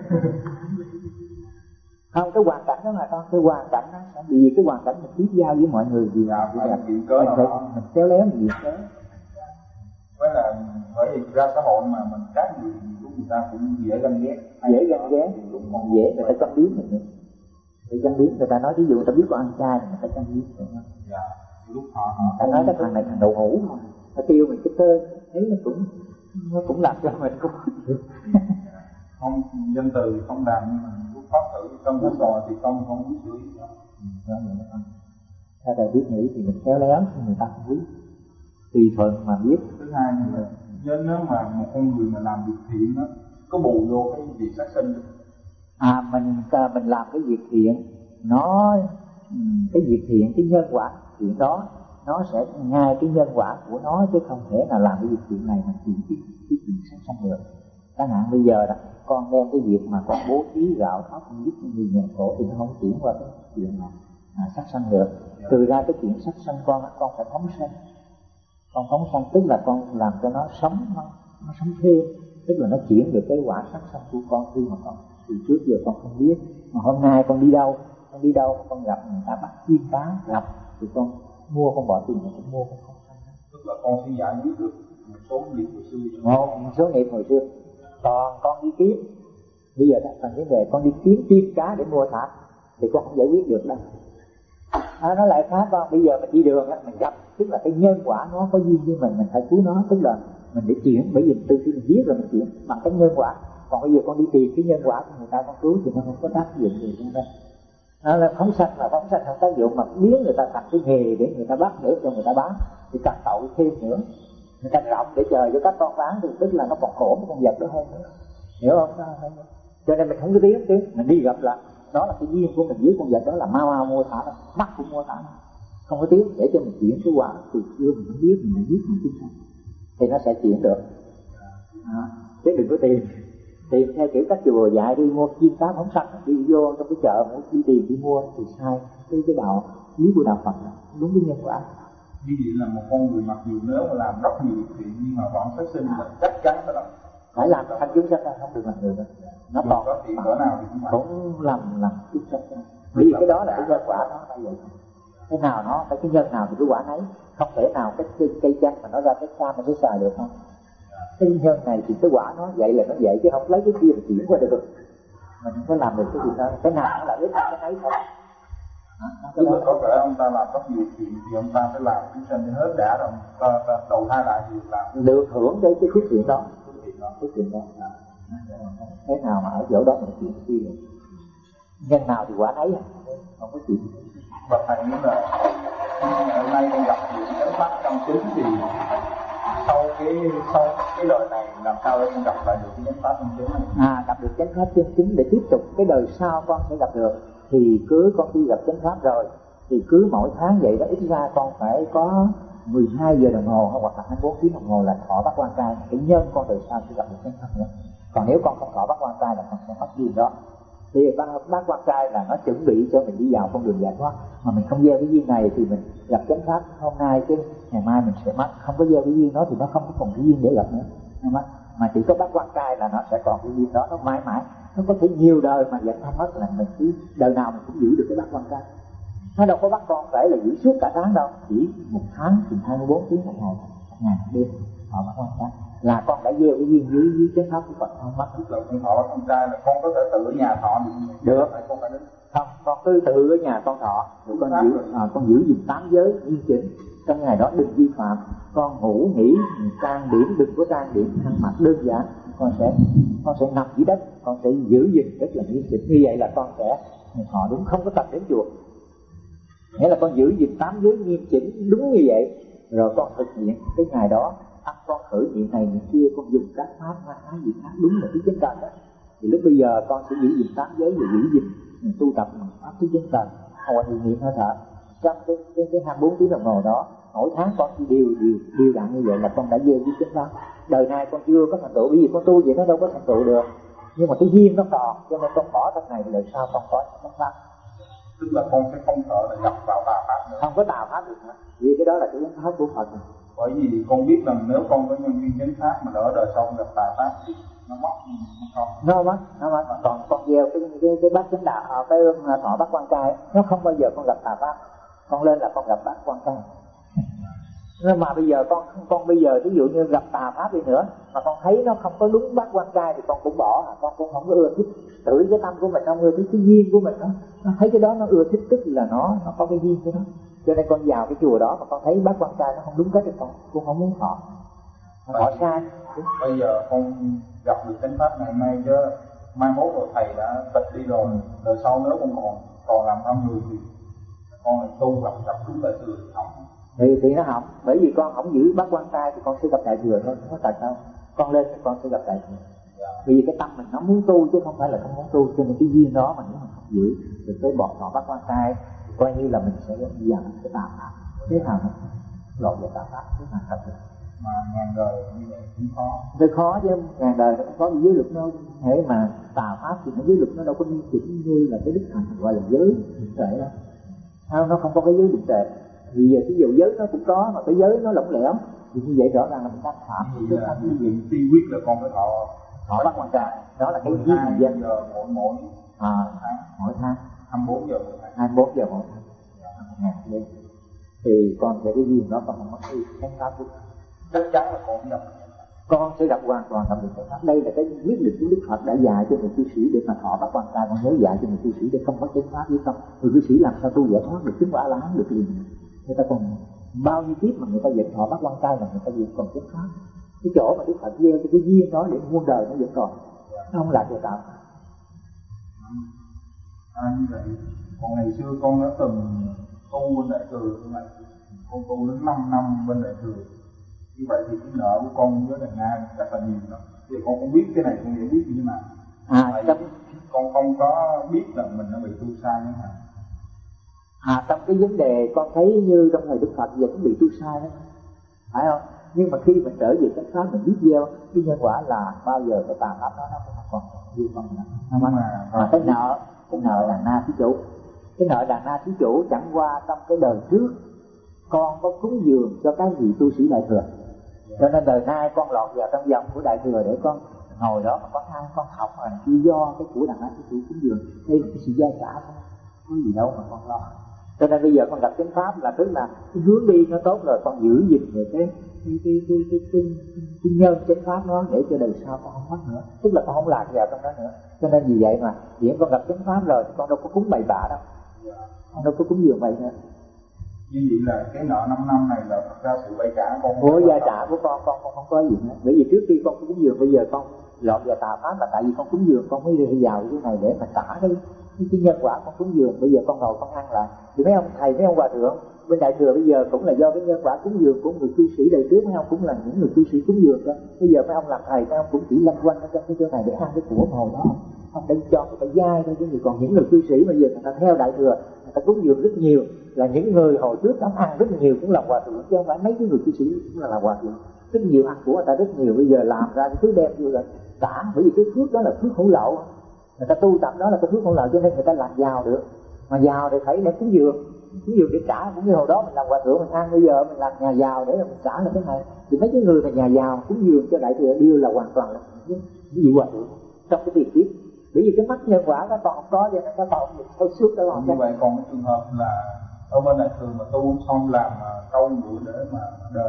Không, cái hoàn cảnh đó mà con, cái hoàn cảnh đó, vì cái hoàn cảnh mình tiếp giao với mọi người gì mình kéo léo mình cớ. Với là bởi vì ra xã hội mà mình các người chúng ta cũng dễ ganh ghét, dễ người ta chăm biếm mình, người chăm biếm, người ta nói ví dụ người ta biết con ăn chay thì người ta chăm biếm, đúng không? Lúc họ ta nói cái thằng này thằng đậu hũ mà, ta tiêu mình cái tên, thấy nó cũng làm cho mình cũng không danh từ không đàm, nhưng mà lúc pháp tử trong cái sò thì không biết xử lý đâu. Ta đã biết nghĩ thì mình khéo léo thì người ta không biết, tùy thuận mà biết. Thứ hai là nếu mà một con người mà làm việc thiện đó có bù vô cái việc sát sinh. Mình làm cái việc thiện, nó cái việc thiện, cái nhân quả thiện đó nó sẽ ngay cái nhân quả của nó, chứ không thể nào làm cái việc thiện này mà chuyển cái chuyện sát sanh được. Chẳng hạn bây giờ đó con đem cái việc mà con bố thí gạo thóc giúp cho người nghèo khổ thì nó không chuyển qua cái chuyện mà sát sanh được. Trừ ra cái chuyện sát sanh con phải phóng sanh. Con phóng sanh tức là con làm cho nó sống, nó sống thêm, tức là nó chuyển được cái quả sát sanh của con khi mà con từ trước giờ con không biết, mà hôm nay con đi đâu con gặp người ta bắt chim cá gặp thì con mua, con bỏ tiền con mua, con không sanh. Tức là con sẽ giải quyết được một số nghiệp hồi xưa. Một số nghiệp hồi xưa. Còn con đi kiếm, bây giờ thành vấn đề con đi kiếm chim cá để mua thả thì con không giải quyết được đâu. Nó lại khác con, bây giờ mình đi đường mình gặp, tức là cái nhân quả nó có duyên với mình phải cứu nó, tức là mình để chuyển, bởi vì từ khi mình biết rồi mình chuyển bằng cái nhân quả. Còn bây giờ con đi tìm cái nhân quả của người ta con cứu thì nó không có tác dụng gì trong đây. Nó là phóng sanh không tác dụng, mà biến người ta thành cái nghề để người ta bắt, để cho người ta bán thì càng tội thêm nữa. Người ta rộng để chờ cho các con bán thì tức là nó còn khổ cái con vật đó hơn nữa, hiểu không? Cho nên mình không có tiếng chứ, mình đi gặp là đó là cái duyên của mình với con vật đó, là mau mua thả nó, mắt cũng mua thả nó, không có tiếng để cho mình chuyển cái quả từ xưa mình không biết, mình biết mình tin thì nó sẽ chuyển được. Chứ đừng có tìm theo kiểu các chùa dạy đi mua chim cá phóng sanh, đi vô trong cái chợ đi tìm đi mua thì sai cái đạo lý của đạo Phật, đúng với nhân quả. Như vậy là một con người mặc dù nếu mà làm rất nhiều chuyện nhưng mà vẫn phát sinh là chắc chắn phải làm thành chúng sanh, không được làm người đâu. Nó còn có chuyện cỡ nào thì cũng làm chúng sanh, vì cái đó là cái nhân quả nó như vậy. Cái nào nó phải cái nhân nào thì cái quả nấy, không thể nào cái cây chanh mà nó ra cái xa mình mới xài được không? Cái nhân này thì cái quả nó vậy là nó vậy, chứ không lấy cái kia mà chuyển qua được. Mình không có làm được cái gì đó, cái nào nó là biết cái nấy thôi. Tức là có thể ông ta làm rất nhiều chuyện thì ông ta phải làm chúng sanh hết đã rồi, ta đầu thai lại thì làm được hưởng cái phước chuyện đó, phước chuyện đó. Thế nào mà ở chỗ đó mình chuyện kia được. Nhân nào thì quả nấy, không có chuyện. Và thầy nghĩ là hôm nay con gặp những cái pháp trong chính thì sau cái đời này làm sao để con gặp lại được cái chánh pháp trong chính này? Gặp được chánh pháp chân chính để tiếp tục cái đời sau con sẽ gặp được. Thì cứ con khi gặp chánh pháp rồi thì cứ mỗi tháng vậy đó, ít ra con phải có 12 giờ đồng hồ hoặc là 24 tiếng đồng hồ là thọ bát quan trai, cái nhân con đời sau sẽ gặp được chánh pháp nữa. Còn nếu con không thọ bát quan trai là con sẽ mất duyên đó. Thì bát quan trai là nó chuẩn bị cho mình đi vào con đường giải thoát, mà mình không gieo cái duyên này thì mình gặp chánh pháp hôm nay chứ ngày mai mình sẽ mất. Không có gieo cái duyên đó thì nó không có còn cái duyên để gặp nữa, mà chỉ có bát quan trai là nó sẽ còn cái duyên đó, nó mãi mãi, nó có thể nhiều đời mà vẫn không mất, là mình cứ đời nào mình cũng giữ được cái bát quan trai. Nó đâu có bắt con phải là giữ suốt cả tháng đâu, chỉ một tháng thì 24 tiếng đồng hồ, ngày đêm họ bát quan trai là con đã gieo cái duyên dưới chánh pháp của Phật, không mất. Tức là con thọ bát quan trai là con có thể tự ở nhà thọ được. Không, con tự ở nhà con thọ, con giữ gìn 8 giới nghiêm chỉnh. Trong ngày đó đừng vi phạm, con ngủ nghỉ trang điểm, đừng có trang điểm, ăn mặc đơn giản. Con sẽ nằm dưới đất, con sẽ giữ gìn rất là nghiêm chỉnh. Như vậy là con sẽ thọ đúng, không có tập đến chùa. Nghĩa là con giữ gìn 8 giới nghiêm chỉnh đúng như vậy, rồi con thực hiện cái ngày đó. Con khởi niệm này niệm kia, con dùng các pháp gì khác đúng là thứ chân trần đó. Thì lúc bây giờ con sẽ giữ gìn 8 giới và giữ gìn tu tập pháp thứ chân trần, hồi niệm hơi thở trong cái 24 tiếng đồng hồ đó. Mỗi tháng con chỉ đều đặn như vậy là con đã gieo với chánh pháp. Đời này con chưa có thành tựu, bởi vì con tu vậy nó đâu có thành tựu được, nhưng mà cái duyên nó còn, cho nên con bỏ thân này thì đời sau con có chánh pháp. Tức là con sẽ không sợ là nhập vào tà pháp nữa. Không có tà pháp được nữa, vì cái đó là cái chánh pháp của Phật. Bởi vì con biết rằng nếu con có nhân duyên chánh pháp mà ở đời sau gặp tà pháp thì nó mất không? Nó mất. Còn con gieo cái bát chánh đạo, cái thọ bát quan trai, nó không bao giờ con gặp tà pháp. Con lên là con gặp bát quan trai. Nhưng mà bây giờ con bây giờ ví dụ như gặp tà pháp đi nữa mà con thấy nó không có đúng bát quan trai thì con cũng bỏ, con cũng không có ưa thích. Tự cái tâm của mình không ưa thích cái duyên của mình đó. Nó thấy cái đó nó ưa thích, tức là nó có cái duyên của nó. Cho nên con vào cái chùa đó mà con thấy bát quan trai nó không đúng cách thì con không muốn thọ. Thọ sai. Bây giờ con gặp được chánh pháp ngày hôm nay chứ mai mốt rồi thầy đã tịch đi rồi, đời sau nếu con còn làm con người thì con lại tu gặp đúng đại thừa thì không. Thì nó hỏng, bởi vì con không giữ bát quan trai thì con sẽ gặp đại thừa thôi, không có tại sao. Con lên thì con sẽ gặp đại thừa. Vì cái tâm mình nó muốn tu chứ không phải là không muốn tu, cho nên cái duyên đó mà nếu mình không giữ được tới bỏ thọ bát quan trai coi như là mình sẽ dần cái tà pháp. Thế nào nó lộ về tà pháp, thế nào thật được. Mà ngàn đời như vậy cũng khó. Hơi khó chứ, ngàn đời nó cũng có giới luật đâu. Thế mà tà pháp thì nó giới luật nó đâu có nghiêm chỉnh như là cái đức hạnh gọi là giới định tuệ đâu. Nó không có cái giới định tuệ. Vì giờ ví dụ giới nó cũng có mà cái giới nó lỏng lẻo thì như vậy rõ ràng là mình đang phạm. Như vậy tiên quyết là con phải thọ bát quan trai. Đó là cái duyên mình dân mỗi tháng 24 giờ mỗi tháng đêm. Thì con sẽ cái duyên đó con không mất đi chánh pháp của chắc chắn là con nhập. Con sẽ gặp hoàn toàn gặp được chánh pháp. Đây là cái quyết định của Đức Phật đã dạy cho người cư sĩ để mà thọ bát quan trai. Con nhớ dạy cho người cư sĩ để không có chánh pháp với không. Người cư sĩ làm sao tu giải thoát được, chứng quả A-la-hán được liền. Người ta còn bao nhiêu kiếp mà người ta vẫn thọ bát quan trai mà người ta vẫn còn chánh pháp. Cái chỗ mà Đức Phật gieo cái duyên đó để muôn đời nó vẫn còn, nó không là cho tạo. Như vậy Còn ngày xưa con đã từng tu bên Đại Thừa, con tu đến 5 năm bên Đại Thừa. Như vậy thì cái nợ của con với thằng Nga chắc là nhiều lắm. Thì con không biết cái này con giải quyết như thế nào. Con không có biết là mình đã bị tu sai như thế nào. Trong cái vấn đề con thấy như trong thời Đức Phật vẫn bị tu sai đó, phải không? Nhưng mà khi mình trở về chánh pháp mình biết gieo cái nhân quả là bao giờ cái tà pháp đó nó còn như con mà cái nợ đàn na thí chủ, cái nợ đàn na thí chủ chẳng qua trong cái đời trước con có cúng dường cho các vị tu sĩ Đại Thừa, cho nên đời nay con lọt vào trong vòng của Đại Thừa để con ngồi đó mà con ăn con học là chỉ do cái của đàn na thí chủ cúng dường. Đây là cái sự gia trả thôi, có gì đâu mà con lo. Cho nên bây giờ con gặp chánh pháp là tức là cái hướng đi nó tốt rồi, con giữ gìn về cái nhân chánh pháp nó để cho đời sau con không mất nữa, tức là con không lạc vào trong đó nữa. Cho nên vì vậy mà hiện con gặp chánh pháp rồi con đâu có cúng bậy bạ đâu, con đâu có cúng dường vậy nữa. Như vậy là cái nợ 5 năm này là thật ra sự vay trả con của gia trả của con không có gì nữa. Bởi vì trước khi con cúng dường, bây giờ con lọt vào tà pháp là tại vì con cúng dường, con mới đi vào cái này để mà trả cái nhân quả con cúng dường. Bây giờ con ngồi con ăn lại thì mấy ông thầy, mấy ông hòa thượng bên Đại Thừa bây giờ cũng là do cái nhân quả cúng dường của người cư sĩ đời trước, mấy ông cũng là những người cư sĩ cúng dường đó. Bây giờ mấy ông làm thầy, mấy ông cũng chỉ lanh quanh ở trong cái chỗ này để ăn cái của hồi đó, ông để cho người ta dai thôi chứ. Còn những người cư sĩ bây giờ người ta theo Đại Thừa, người ta cúng dường rất nhiều, là những người hồi trước ông ăn rất nhiều cũng là hòa thượng, chứ không phải mấy cái người cư sĩ cũng là hòa thượng. Rất nhiều ăn của người ta rất nhiều, bây giờ làm ra cái thứ đem vô là trả, bởi vì cái phước đó là phước hữu lậu, người ta tu tập đó là cái phước hữu lậu, cho nên người ta làm giàu được. Mà giàu thì phải đem cúng dường để trả. Cũng như hồi đó mình làm hòa thượng mình ăn, bây giờ mình làm nhà giàu để mình trả là cái này. Thì mấy cái người mà nhà giàu cúng dường cho Đại Thừa đều là hoàn toàn là những vị hòa thượng trong cái việc tiếp. Bởi vì cái mắt nhân quả các con không có, cho nên các con không được thâu suốt đó. Như vậy còn cái trường hợp là ở bên Đại Thừa mà tu xong làm trâu ngựa để mà đền,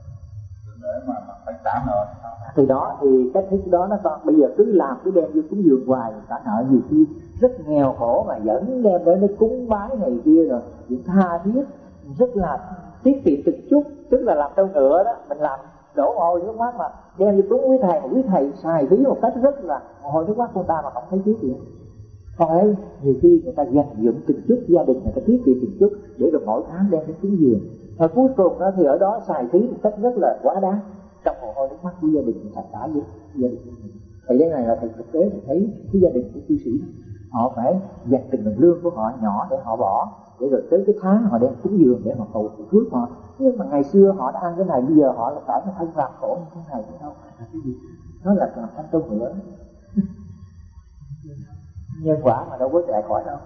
để mà phải trả nợ thì đó, thì cái thứ đó nó con bây giờ cứ làm cứ đem vô cúng dường hoài trả nợ. Nhiều khi rất nghèo khổ mà vẫn đem đến nó cúng bái này kia, rồi những tha thiết rất là tiết kiệm từng chút, tức là làm trâu ngựa đó, mình làm đổ mồ hôi nước mắt mà đem vô cúng quý thầy, mà quý thầy xài phí một cách rất là mồ hôi nước mắt của ta mà không thấy tiếc gì. Con thấy nhiều khi người ta dành dụm từng chút, gia đình người ta tiết kiệm từng chút để rồi mỗi tháng đem đến cúng dường, và cuối cùng đó thì ở đó xài phí một cách rất là quá đáng trong mồ hôi nước mắt của gia đình người ta trả với gia đình của mình. Thì cái này là thầy thực tế thầy thấy cái gia đình của cư sĩ họ phải dành từng đồng lương của họ nhỏ để họ bỏ, để rồi tới cái tháng họ đem cúng dường để họ cầu phước họ. Nhưng mà ngày xưa họ đã ăn cái này, bây giờ họ là phải thân làm khổ như thế này chứ đâu phải là cái gì, nó là làm thanh trâu ngựa. Nhân quả mà đâu có chạy khỏi đâu.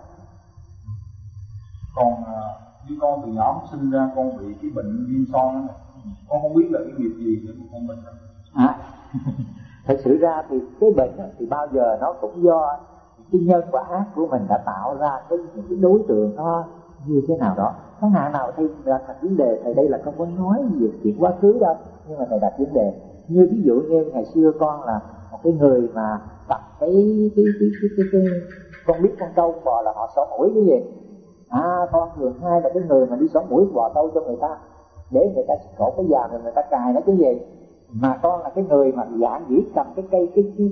Còn như con từ nhỏ sinh ra con bị cái bệnh viêm son này, con không biết là cái nghiệp gì để mà con bệnh đó. Thật sự ra thì cái bệnh đó, thì bao giờ nó cũng do cái nhân quả ác của mình đã tạo ra những cái đối tượng nó như thế nào đó. Có hạn nào thầy đặt vấn đề, thầy đây là không có nói về chuyện quá khứ đâu, nhưng mà thầy đặt vấn đề như ví dụ như ngày xưa con là một cái người mà tập cái con biết con trâu bò là họ xỏ mũi cái gì. Con thường hay là cái người mà đi xỏ mũi bò trâu cho người ta để người ta cổ cái già rồi người ta cài nó cái gì. Mà con là cái người mà dạng dĩ cầm cái cây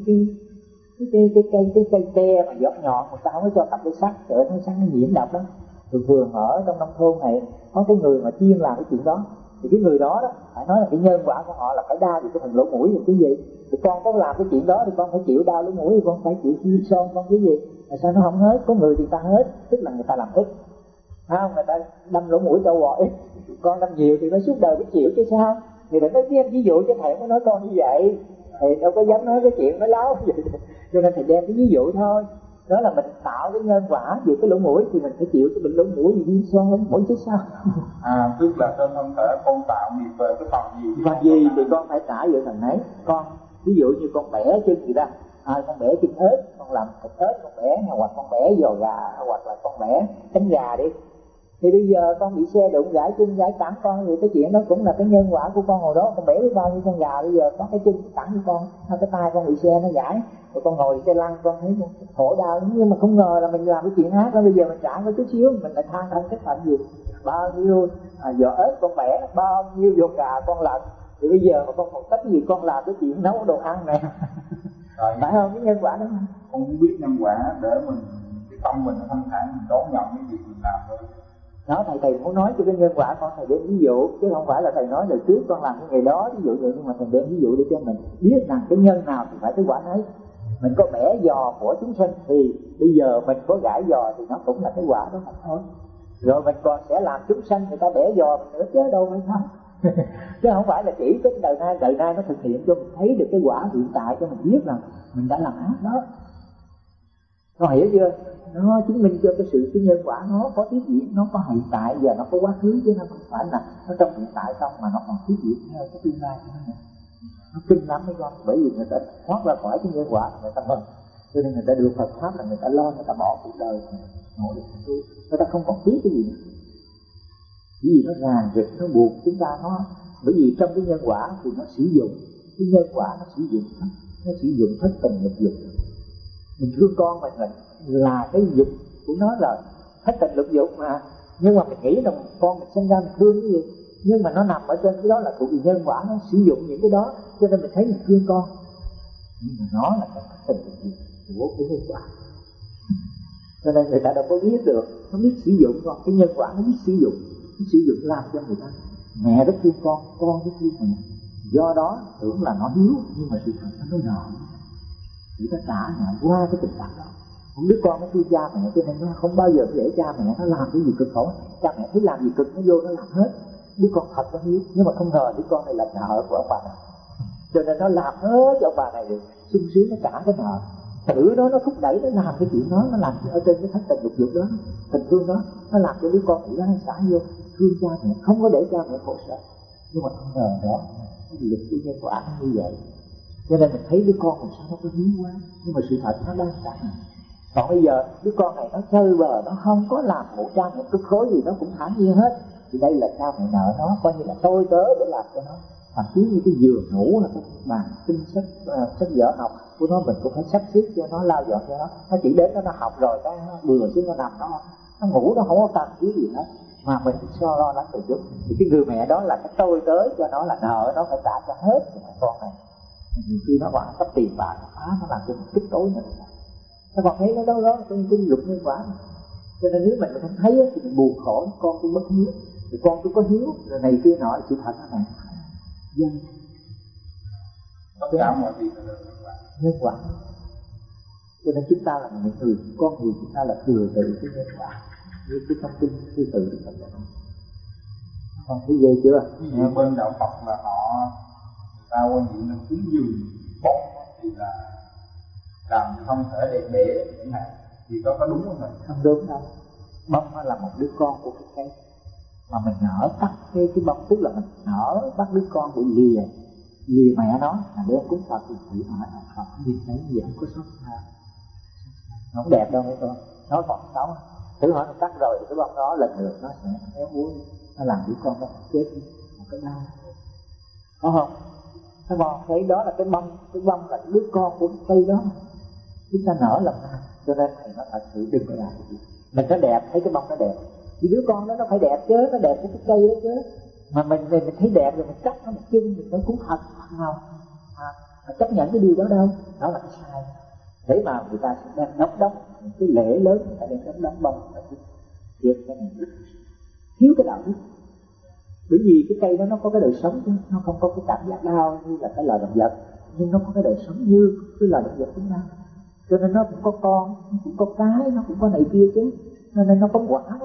cây tre mà giọt nhọn, người ta không có cho cầm cái sắt, sợ nó sắt nó nhiễm độc đó. Thường ở trong nông thôn này có cái người mà chuyên làm cái chuyện đó, thì cái người đó phải nói là cái nhân quả của họ là phải đau vì cái phần lỗ mũi là cái gì. Thì con có làm cái chuyện đó thì con phải chịu đau lỗ mũi, thì con phải chịu viêm son con cái gì. Mà sao nó không hết? Có người thì ta hết, tức là người ta làm ít, không, người ta đâm lỗ mũi trâu bò ít, con đâm nhiều thì nó suốt đời phải chịu chứ sao. Thì để nói với ví dụ chứ thầy mới nói con như vậy, thầy đâu có dám nói cái chuyện nói láo vậy. Cho nên thầy đem cái ví dụ thôi. Đó là mình tạo cái nhân quả về cái lỗ mũi thì mình phải chịu cái bệnh lỗ mũi vì viêm xoang lỗ mũi chứ sao. Tức là trên thân thể con tạo nghiệp về cái phần gì? Phần gì thì con phải trả về phần ấy. Con ví dụ như con bẻ chân gì đó, con bẻ chân ếch, con làm thịt ếch con bẻ, hoặc con bẻ giò gà, hoặc là con bẻ cánh gà đi. Thì bây giờ con bị xe đụng gãy chân gãy cẳng con, thì cái chuyện đó cũng là cái nhân quả của con hồi đó con bẻ với bao nhiêu con gà, bây giờ có cái chân cẳng của con, cái tay con bị xe nó gãy, rồi con ngồi xe lăn con thấy khổ đau. Nhưng mà không ngờ là mình làm cái chuyện ác đó, bây giờ mình trả có chút xíu mình lại than thân cái phận gì, bao nhiêu giò ếch con bẻ, bao nhiêu giò gà con làm, thì bây giờ mà con không cách gì con làm cái chuyện nấu đồ ăn này. Phải không? Cái nhân quả đó con không biết nhân quả để mình tâm mình nó thanh thản, mình đón nhận cái việc mình làm thôi. Đó, thầy muốn nói cho cái nhân quả con, thầy đem ví dụ chứ không phải là thầy nói đời trước con làm cái nghề đó ví dụ vậy, nhưng mà thầy đem ví dụ để cho mình biết rằng cái nhân nào thì phải cái quả nấy. Mình có bẻ giò của chúng sinh thì bây giờ mình có gãi giò thì nó cũng là cái quả đó mà thôi. Rồi mình còn sẽ làm chúng sanh người ta bẻ giò mình nữa chứ đâu phải không. Chứ không phải là chỉ cái đời nay nó thực hiện cho mình thấy được cái quả hiện tại, cho mình biết rằng mình đã làm ác đó. Con hiểu chưa? Nó chứng minh cho cái nhân quả nó có tiếp diễn, nó có hiện tại và nó có quá khứ, chứ nó không phải là nó trong hiện tại không, mà nó còn tiếp diễn theo cái tương lai của nó. Nó kinh lắm mấy con, bởi vì người ta thoát ra khỏi cái nhân quả người ta mừng, cho nên người ta được Phật pháp là người ta lo, người ta bỏ cuộc đời nỗ lực tu, người ta không còn tiếc cái gì nữa. Bởi vì nó ràng rực, nó buộc chúng ta bởi vì trong cái nhân quả thì nó sử dụng cái nhân quả, nó sử dụng thất tình lục dục. Mình thương con mình là cái dục của nó rồi, thất tình lục dục mà, nhưng mà mình nghĩ rằng con mình sinh ra mình thương cái gì, nhưng mà nó nằm ở trên cái đó là thuộc về nhân quả, nó sử dụng những cái đó cho nên mình thấy mình thương con, nhưng mà nó là cái thất tình lục dục của cái nhân quả. Cho nên người ta đâu có biết được, nó biết sử dụng con, cái nhân quả nó biết sử dụng làm cho người ta. Mẹ rất thương con rất thương mẹ, do đó tưởng là nó hiếu, nhưng mà sự thật nó nợ, chỉ có trả nợ qua cái tình cảm đó. Một đứa con nó thương cha mẹ cho nên nó không bao giờ để cha mẹ nó làm cái gì cực khổ. Cha mẹ thấy làm gì cực nó vô nó làm hết. Đứa con thật nó hiếu, nhưng mà không ngờ đứa con này là nợ của ông bà này, cho nên nó làm hết cho ông bà này được sung sướng, nó trả cái nợ. Tự nó thúc đẩy nó làm cái chuyện đó, nó làm ở trên cái thất tình lục dục đó, tình thương đó, nó làm cho đứa con tự nó xả vô thương cha mẹ, không có để cha mẹ khổ sở. Nhưng mà không ngờ đó cái lực của nhân quả nó như vậy, cho nên mình thấy đứa con mình sao nó có hiếu quá, nhưng mà sự thật nó đang trả. Còn bây giờ đứa con này nó chơi bờ, nó không có làm một cha mẹ cực khối gì, nó cũng thản nhiên hết, thì đây là cha mẹ nợ nó, coi như là tôi tớ để làm cho nó. Thậm chí như cái giường ngủ là cái bàn kinh sách vở học của nó, mình cũng phải sắp xếp cho nó, lau dọn cho nó chỉ đến nó học rồi cái nó bừa xuống nó nằm, nó ngủ, nó không có cần cái gì hết, mà mình so lo lắng từ chút. Thì cái người mẹ đó là cái tôi tới cho nó, là nợ nó phải trả cho hết cái con này. Nhiều khi nó bảo cấp tiền bạc nó làm cho mình kích tối nữa. Các bạn thấy nó đó cái luật nhân quả. Cho nên nếu mình không thấy thì mình buồn khổ, con tôi bất hiếu, thì con tôi có hiếu rồi này kia nọ, sự thật nó này dân tất cả mọi việc là nhân quả. Cho nên chúng ta là những người, con người chúng ta là thừa tự cái nhân quả, như cái thông tin thư tự của Phật. Con thấy ghê chưa? Như bên đạo Phật là họ người ta quan niệm là cúng dường bông thì là làm không thể đẹp đẽ chẳng hạn, thì có đúng không thầy? Không đúng đâu. Bông nó là một đứa con của cái cây, mà mình nở bắt cái bông, tức là mình nở bắt đứa con bị lìa mẹ nó, là đem cúng Phật thì chỉ hỏi Phật nhìn thấy gì không có xót xa, nó không đẹp đâu mấy con, nó còn xấu. Thử hỏi nó cắt rồi thì cái bông đó lần lượt nó sẽ héo úa, nó làm đứa con nó chết một cái đau, có không? Các bạn thấy đó là cái bông là đứa con của cái cây đó, chúng ta nở lần nào. Cho nên thầy nói thật sự đừng có làm gì. Mình nó đẹp, thấy cái bông nó đẹp, thì đứa con đó nó phải đẹp chứ, nó đẹp của cái cây đó chứ. Mà mình thấy đẹp rồi mình cắt nó một chân, mình nói cũng thật nào mà chấp nhận cái điều đó đâu, đó là cái sai. Thế mà người ta sẽ đem đóng cái lễ lớn, người ta đem đóng bông, thiệt cái này thiếu cái đạo đức. Bởi vì cái cây đó nó có cái đời sống chứ, nó không có cái cảm giác đau như là cái loài động vật, nhưng nó có cái đời sống như cái loài động vật chúng ta. Cho nên nó cũng có con, nó cũng có cái, nó cũng có này kia chứ, nên nó có quả đó,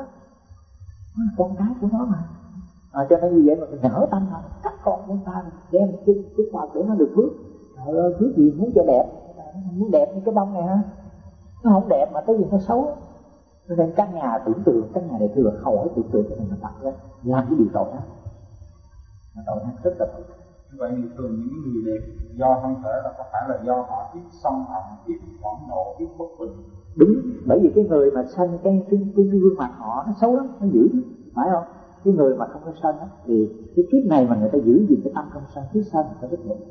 con cái của nó mà. Cho nên như vậy mà mình nở tâm thôi, cắt con của ta, đem cái Phật để nó được phước. Trời ơi, phước gì muốn cho đẹp, muốn đẹp như cái bông này ha, nó không đẹp mà cái gì nó xấu. Cho nên các nhà tưởng tượng, các nhà đại thừa khỏi tưởng tượng cho mình mà tập ra, làm cái điều tội ác, mà tội ác rất là tội. Vậy thì thường những người đẹp do thân thể là có phải là do họ ít sân hận, ít phẫn nộ, ít bất bình? Đúng, bởi vì cái người mà sân cái gương mặt họ nó xấu lắm, nó dữ lắm, phải không? Cái người mà không có sân á, thì cái kiếp này mà người ta giữ gìn cái tâm không sân, cái sân người ta rất dễ.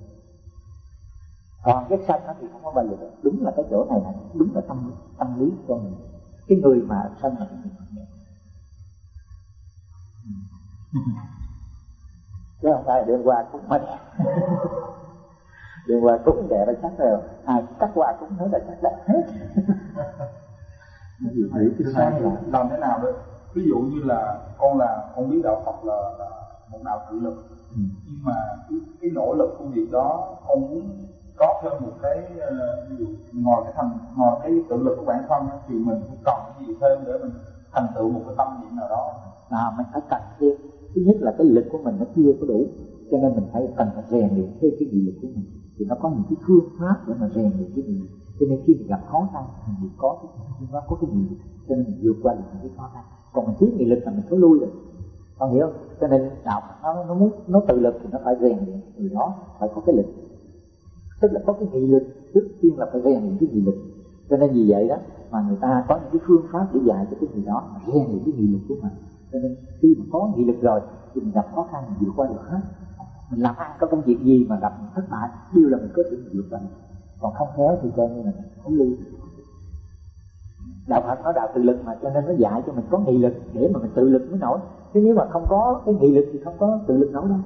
Còn cái sân thì không có bao giờ được. Đúng là cái chỗ này là đúng là tâm lý của mình. Cái người mà sân là cái người không đẹp. Chứ không phải đêm qua cũng mới đẹp. Đêm qua cũng đẹp là chắc rồi, cắt qua cũng nói là chắc đẹp hết. Thưa thầy, làm thế nào đấy? Ví dụ như là con biết đạo Phật là một đạo tự lực, nhưng mà cái nỗ lực của việc đó con muốn có thêm một cái ví dụ ngoài cái tự lực của bản thân thì mình cũng cần cái gì thêm để mình thành tựu một cái tâm niệm nào đó. Mình phải cần thêm. Thứ nhất là cái lực của mình nó chưa có đủ, cho nên mình phải cần rèn luyện thêm cái nghị lực của mình. Thì nó có những cái phương pháp để mà rèn luyện cái nghị lực. Cho nên khi mình gặp khó khăn mình có cái phương pháp, có cái nghị lực, cho nên mình vượt qua được những cái khó khăn. Còn mình thiếu nghị lực là mình có lui rồi, con hiểu không? Cho nên đạo nó tự lực thì nó phải rèn luyện từ đó, phải có cái lực, tức là có cái nghị lực. Trước tiên là phải rèn luyện cái nghị lực. Cho nên vì vậy đó mà người ta có những cái phương pháp để dạy cho cái người đó mà rèn luyện cái nghị lực của mình. Cho nên khi mà có nghị lực rồi thì mình gặp khó khăn mình vượt qua được hết. Mình làm ăn có công việc gì mà gặp thất bại đều là mình có thể vượt qua. Còn không khéo thì coi như là không lưu. Đạo Phật nói đạo tự lực mà, cho nên nó dạy cho mình có nghị lực để mà mình tự lực mới nổi. Chứ nếu mà không có cái nghị lực thì không có tự lực nổi đâu.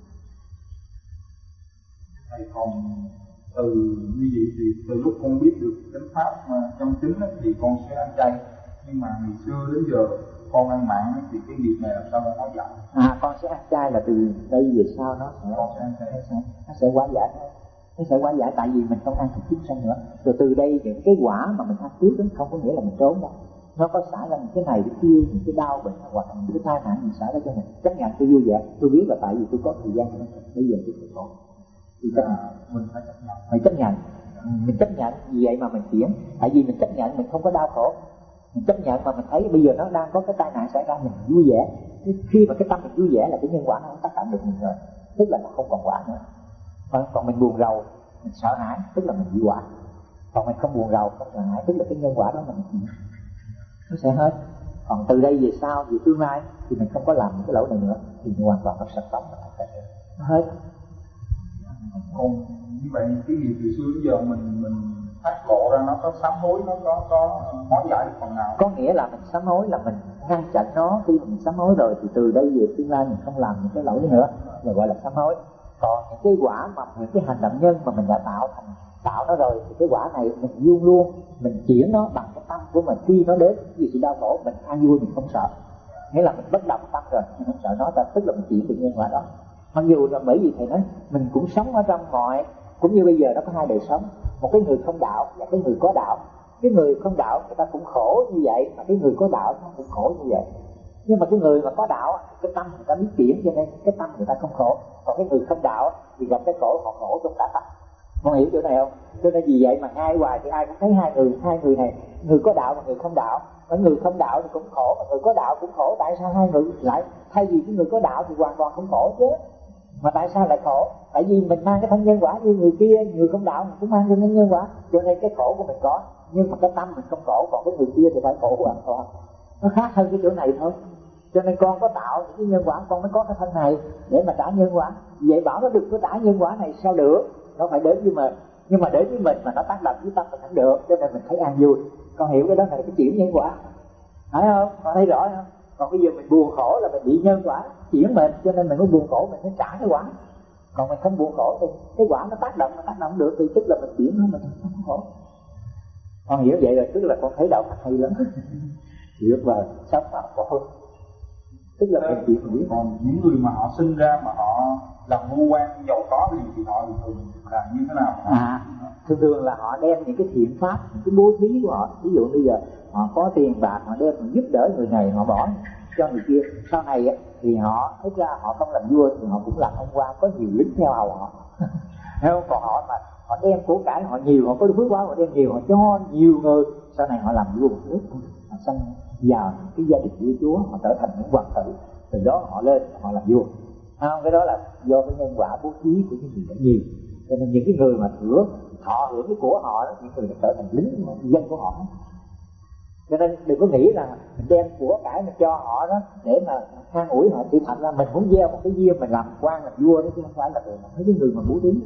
Thầy còn từ như vậy thì từ lúc con biết được chánh pháp trong chính thì con sẽ ăn chay, nhưng mà ngày xưa đến giờ con ăn mặn thì cái nghiệp này làm sao con nói dặn? Con sẽ ăn chay là từ đây về sau con sẽ ăn chay, nó sẽ hóa giải thôi. Nó sẽ hóa giải tại vì mình không ăn thịt chúng sanh nữa. Rồi từ đây những cái quả mà mình ăn trước đó không có nghĩa là mình trốn đâu. Nó có xảy ra những cái này cái kia, những cái đau bệnh hoặc là những cái tai nạn gì xảy ra cho mình, chấp nhận tôi vui vẻ. Tôi biết là tại vì tôi có thời gian cho bây giờ tôi phải khổ. Thì mình phải chấp nhận. Phải chấp nhận. Mình chấp nhận vì vậy mà mình chuyển. Tại vì mình chấp nhận mình không có đau khổ. Mình chấp nhận mà mình thấy bây giờ nó đang có cái tai nạn xảy ra mình vui vẻ. Khi mà cái tâm mình vui vẻ là cái nhân quả nó không tác động được mình rồi, tức là nó không còn quả nữa. Còn mình buồn rầu, mình sợ hãi, tức là mình bị quả. Còn mình không buồn rầu, không sợ hãi, tức là cái nhân quả đó mình chịu. Nó sẽ hết. Còn từ đây về sau, về tương lai thì mình không có làm những cái lỗi này nữa, thì hoàn toàn nó sạch bóng, nó hết. Còn như vậy cái nghiệp từ xưa đến giờ mình phát lộ ra nó có sám hối, nó có hóa giải được phần nào? Có nghĩa là mình sám hối là mình ngăn chặn nó. Khi mình sám hối rồi thì từ đây về tương lai mình không làm những cái lỗi nữa, là gọi là sám hối. Còn những cái quả mà những cái hành động nhân mà mình đã tạo nó rồi thì cái quả này mình luôn luôn mình chuyển nó bằng cái tâm của mình. Khi nó đến vì sự đau khổ mình an vui mình không sợ, nghĩa là mình bất động tâm rồi mình không sợ nó, tức là mình chuyển được nhân quả đó. Mặc dù là bởi vì thầy nói mình cũng sống ở trong mọi, cũng như bây giờ nó có hai đời sống, một cái người không đạo và cái người có đạo. Cái người không đạo người ta cũng khổ như vậy, mà cái người có đạo nó cũng khổ như vậy. Nhưng mà cái người mà có đạo cái tâm người ta biết chuyển, cho nên cái tâm người ta không khổ. Còn cái người không đạo thì gặp cái khổ họ khổ trong cả tâm. Con hiểu chỗ này không? Cho nên vì vậy mà ngay hoài thì ai cũng thấy hai người này, người có đạo và người không đạo. Mà người không đạo thì cũng khổ, mà người có đạo cũng khổ. Tại sao hai người lại thay vì cái người có đạo thì hoàn toàn không khổ chứ? Mà tại sao lại khổ? Tại vì mình mang cái thân nhân quả như người kia, người không đạo mình cũng mang cái thân nhân quả, cho nên cái khổ của mình có, nhưng mà cái tâm mình không khổ. Còn cái người kia thì phải khổ hoàn toàn. Nó khác hơn cái chỗ này thôi. Cho nên con có tạo những cái nhân quả con mới có cái thân này để mà trả nhân quả. Vậy bảo nó đừng có trả nhân quả này sao được? Nó phải đến với mình, nhưng mà đến với mình mà nó tác động với tâm mình không được, cho nên mình thấy an vui. Con hiểu cái đó là cái chuyển nhân quả, phải không? Con thấy rõ không? Còn bây giờ mình buồn khổ là mình bị nhân quả chuyển mình, cho nên mình mới buồn khổ, mình mới trả cái quả. Còn mình không buồn khổ thì cái quả nó tác động được thì tức là mình chuyển nó, mình không khổ. Con hiểu vậy rồi, tức là con thấy đạo Phật hay lắm. Hiểu và sống mà khổ, tức là mình chuyển mình biết. Còn những người mà họ sinh ra mà họ làm vua quan giàu có thì họ thường làm như thế nào? Thường là họ đem những cái thiện pháp, những cái bố thí của họ. Ví dụ bây giờ họ có tiền bạc, họ đem họ giúp đỡ người này, họ bỏ cho người kia. Sau này thì họ ít ra họ không làm vua thì họ cũng làm ông quan, có nhiều lính theo hầu họ. Thấy không? Còn họ mà họ đem của cải họ nhiều, họ có phước báo, họ đem nhiều, họ cho nhiều người, sau này họ làm vua một nước, họ sanh vào cái gia đình vua chúa, họ trở thành những hoàng tử, từ đó họ lên họ làm vua. Cái đó là do cái nhân quả bố thí của những người đã nhiều. Cho nên những cái người mà thọ hưởng cái của họ đó, những người đã trở thành lính dân của họ. Cho nên đừng có nghĩ là mình đem của cải mình cho họ đó để mà an ủi họ, chỉ thật ra mình muốn gieo một cái duyên mình làm quan làm vua đó, chứ không phải là mấy cái người mà bố thí.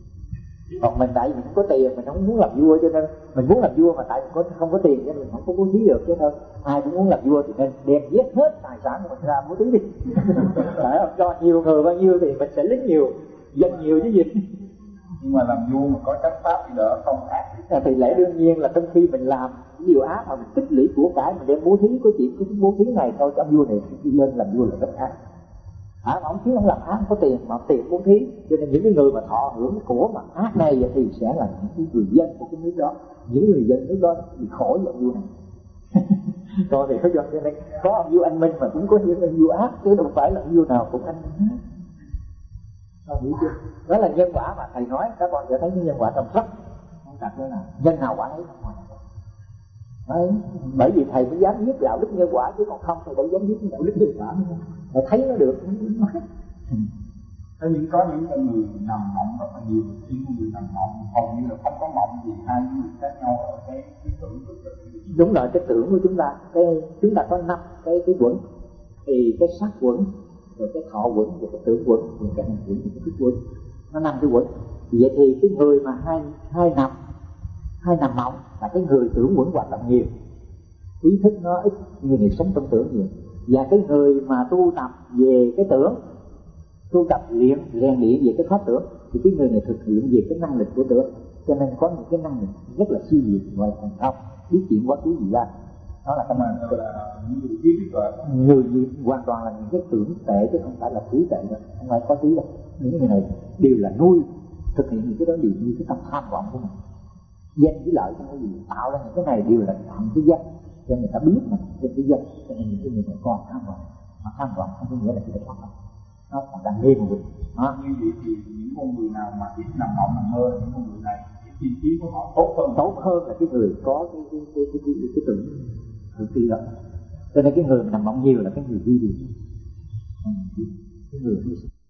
Còn mình tại vì mình không có tiền, mình không muốn làm vua, cho nên mình muốn làm vua mà tại mình không có tiền cho nên mình không có bố thí được chứ thôi. Ai cũng muốn làm vua thì nên đem giết hết tài sản của mình ra bố thí đi. Phải không? Cho nhiều người bao nhiêu thì mình sẽ lính nhiều, dân nhiều chứ gì. Nhưng mà làm vua mà có chánh pháp thì đỡ không ác. Thì lẽ đương nhiên là trong khi mình làm điều ác mà mình tích lũy của cải, mình đem bố thí, có chuyện cái bố thí này thôi, cho ông vua này đi lên làm vua là rất ác. Mà ông khiến ông làm ác không có tiền, mà tiền bố thí, cho nên những cái người mà thọ hưởng cái của mà ác này thì sẽ là những cái người dân của cái nước đó, những người dân nước đó bị khổ với ông vua này. Còn thì cho nên có ông vua anh minh mà cũng có những ông vua ác, chứ đâu phải là ông vua nào cũng anh minh hết. Hiểu chưa? Đó là nhân quả mà thầy nói, các con sẽ thấy cái nhân quả trong sách không đặt nữa là nhân nào quả ấy không. Đấy, bởi vì thầy mới dám viết đạo đức nhân quả, chứ còn không thầy đâu dám viết đạo đức nhân quả nữa. Thầy thấy nó được nói. Có những con người nằm mộng rất là nhiều, những con người nằm mộng hầu như là không có mộng gì, hai người khác nhau ở cái tưởng thức. Đúng rồi, cái tưởng của chúng ta, chúng ta có 5 cái quẩn, thì cái sắc quẩn, rồi cái thọ quẩn, rồi cái tưởng quẩn, rồi cái hành quẩn, rồi cái thức quẩn, nó 5 cái quẩn. Vậy thì cái người mà hai nằm mộng là cái người tưởng quẩn hoạt động nhiều, ý thức nó ít, người này sống trong tưởng nhiều. Và cái người mà tu tập về cái tưởng, tu tập rèn luyện về cái pháp tưởng, thì cái người này thực hiện về cái năng lực của tưởng, cho nên có những cái năng lực rất là siêu việt, gọi là thành công, biết chuyện quá khứ gì ra. Đó là cái mà người gì hoàn toàn là những cái tưởng tệ chứ không phải là trí tệ đâu, không phải có trí đâu. Những người này đều là nuôi thực hiện những cái đó, đều như cái tâm tham vọng của mình, danh với lợi trong cái gì tạo ra những cái này đều là tặng cái danh cho người ta biết mà trên cái danh, cho nên những cái người này còn tham vọng, mà tham vọng không có nghĩa là cái được thoát, nó còn đang mê muội. Như vậy thì những con người nào mà ít nằm mộng nằm mơ, những con người này cái chi phí của họ tốt hơn là cái người có cái tưởng kỳ đó. Cho nên cái người mà nằm mộng nhiều là cái người vi điều, cái người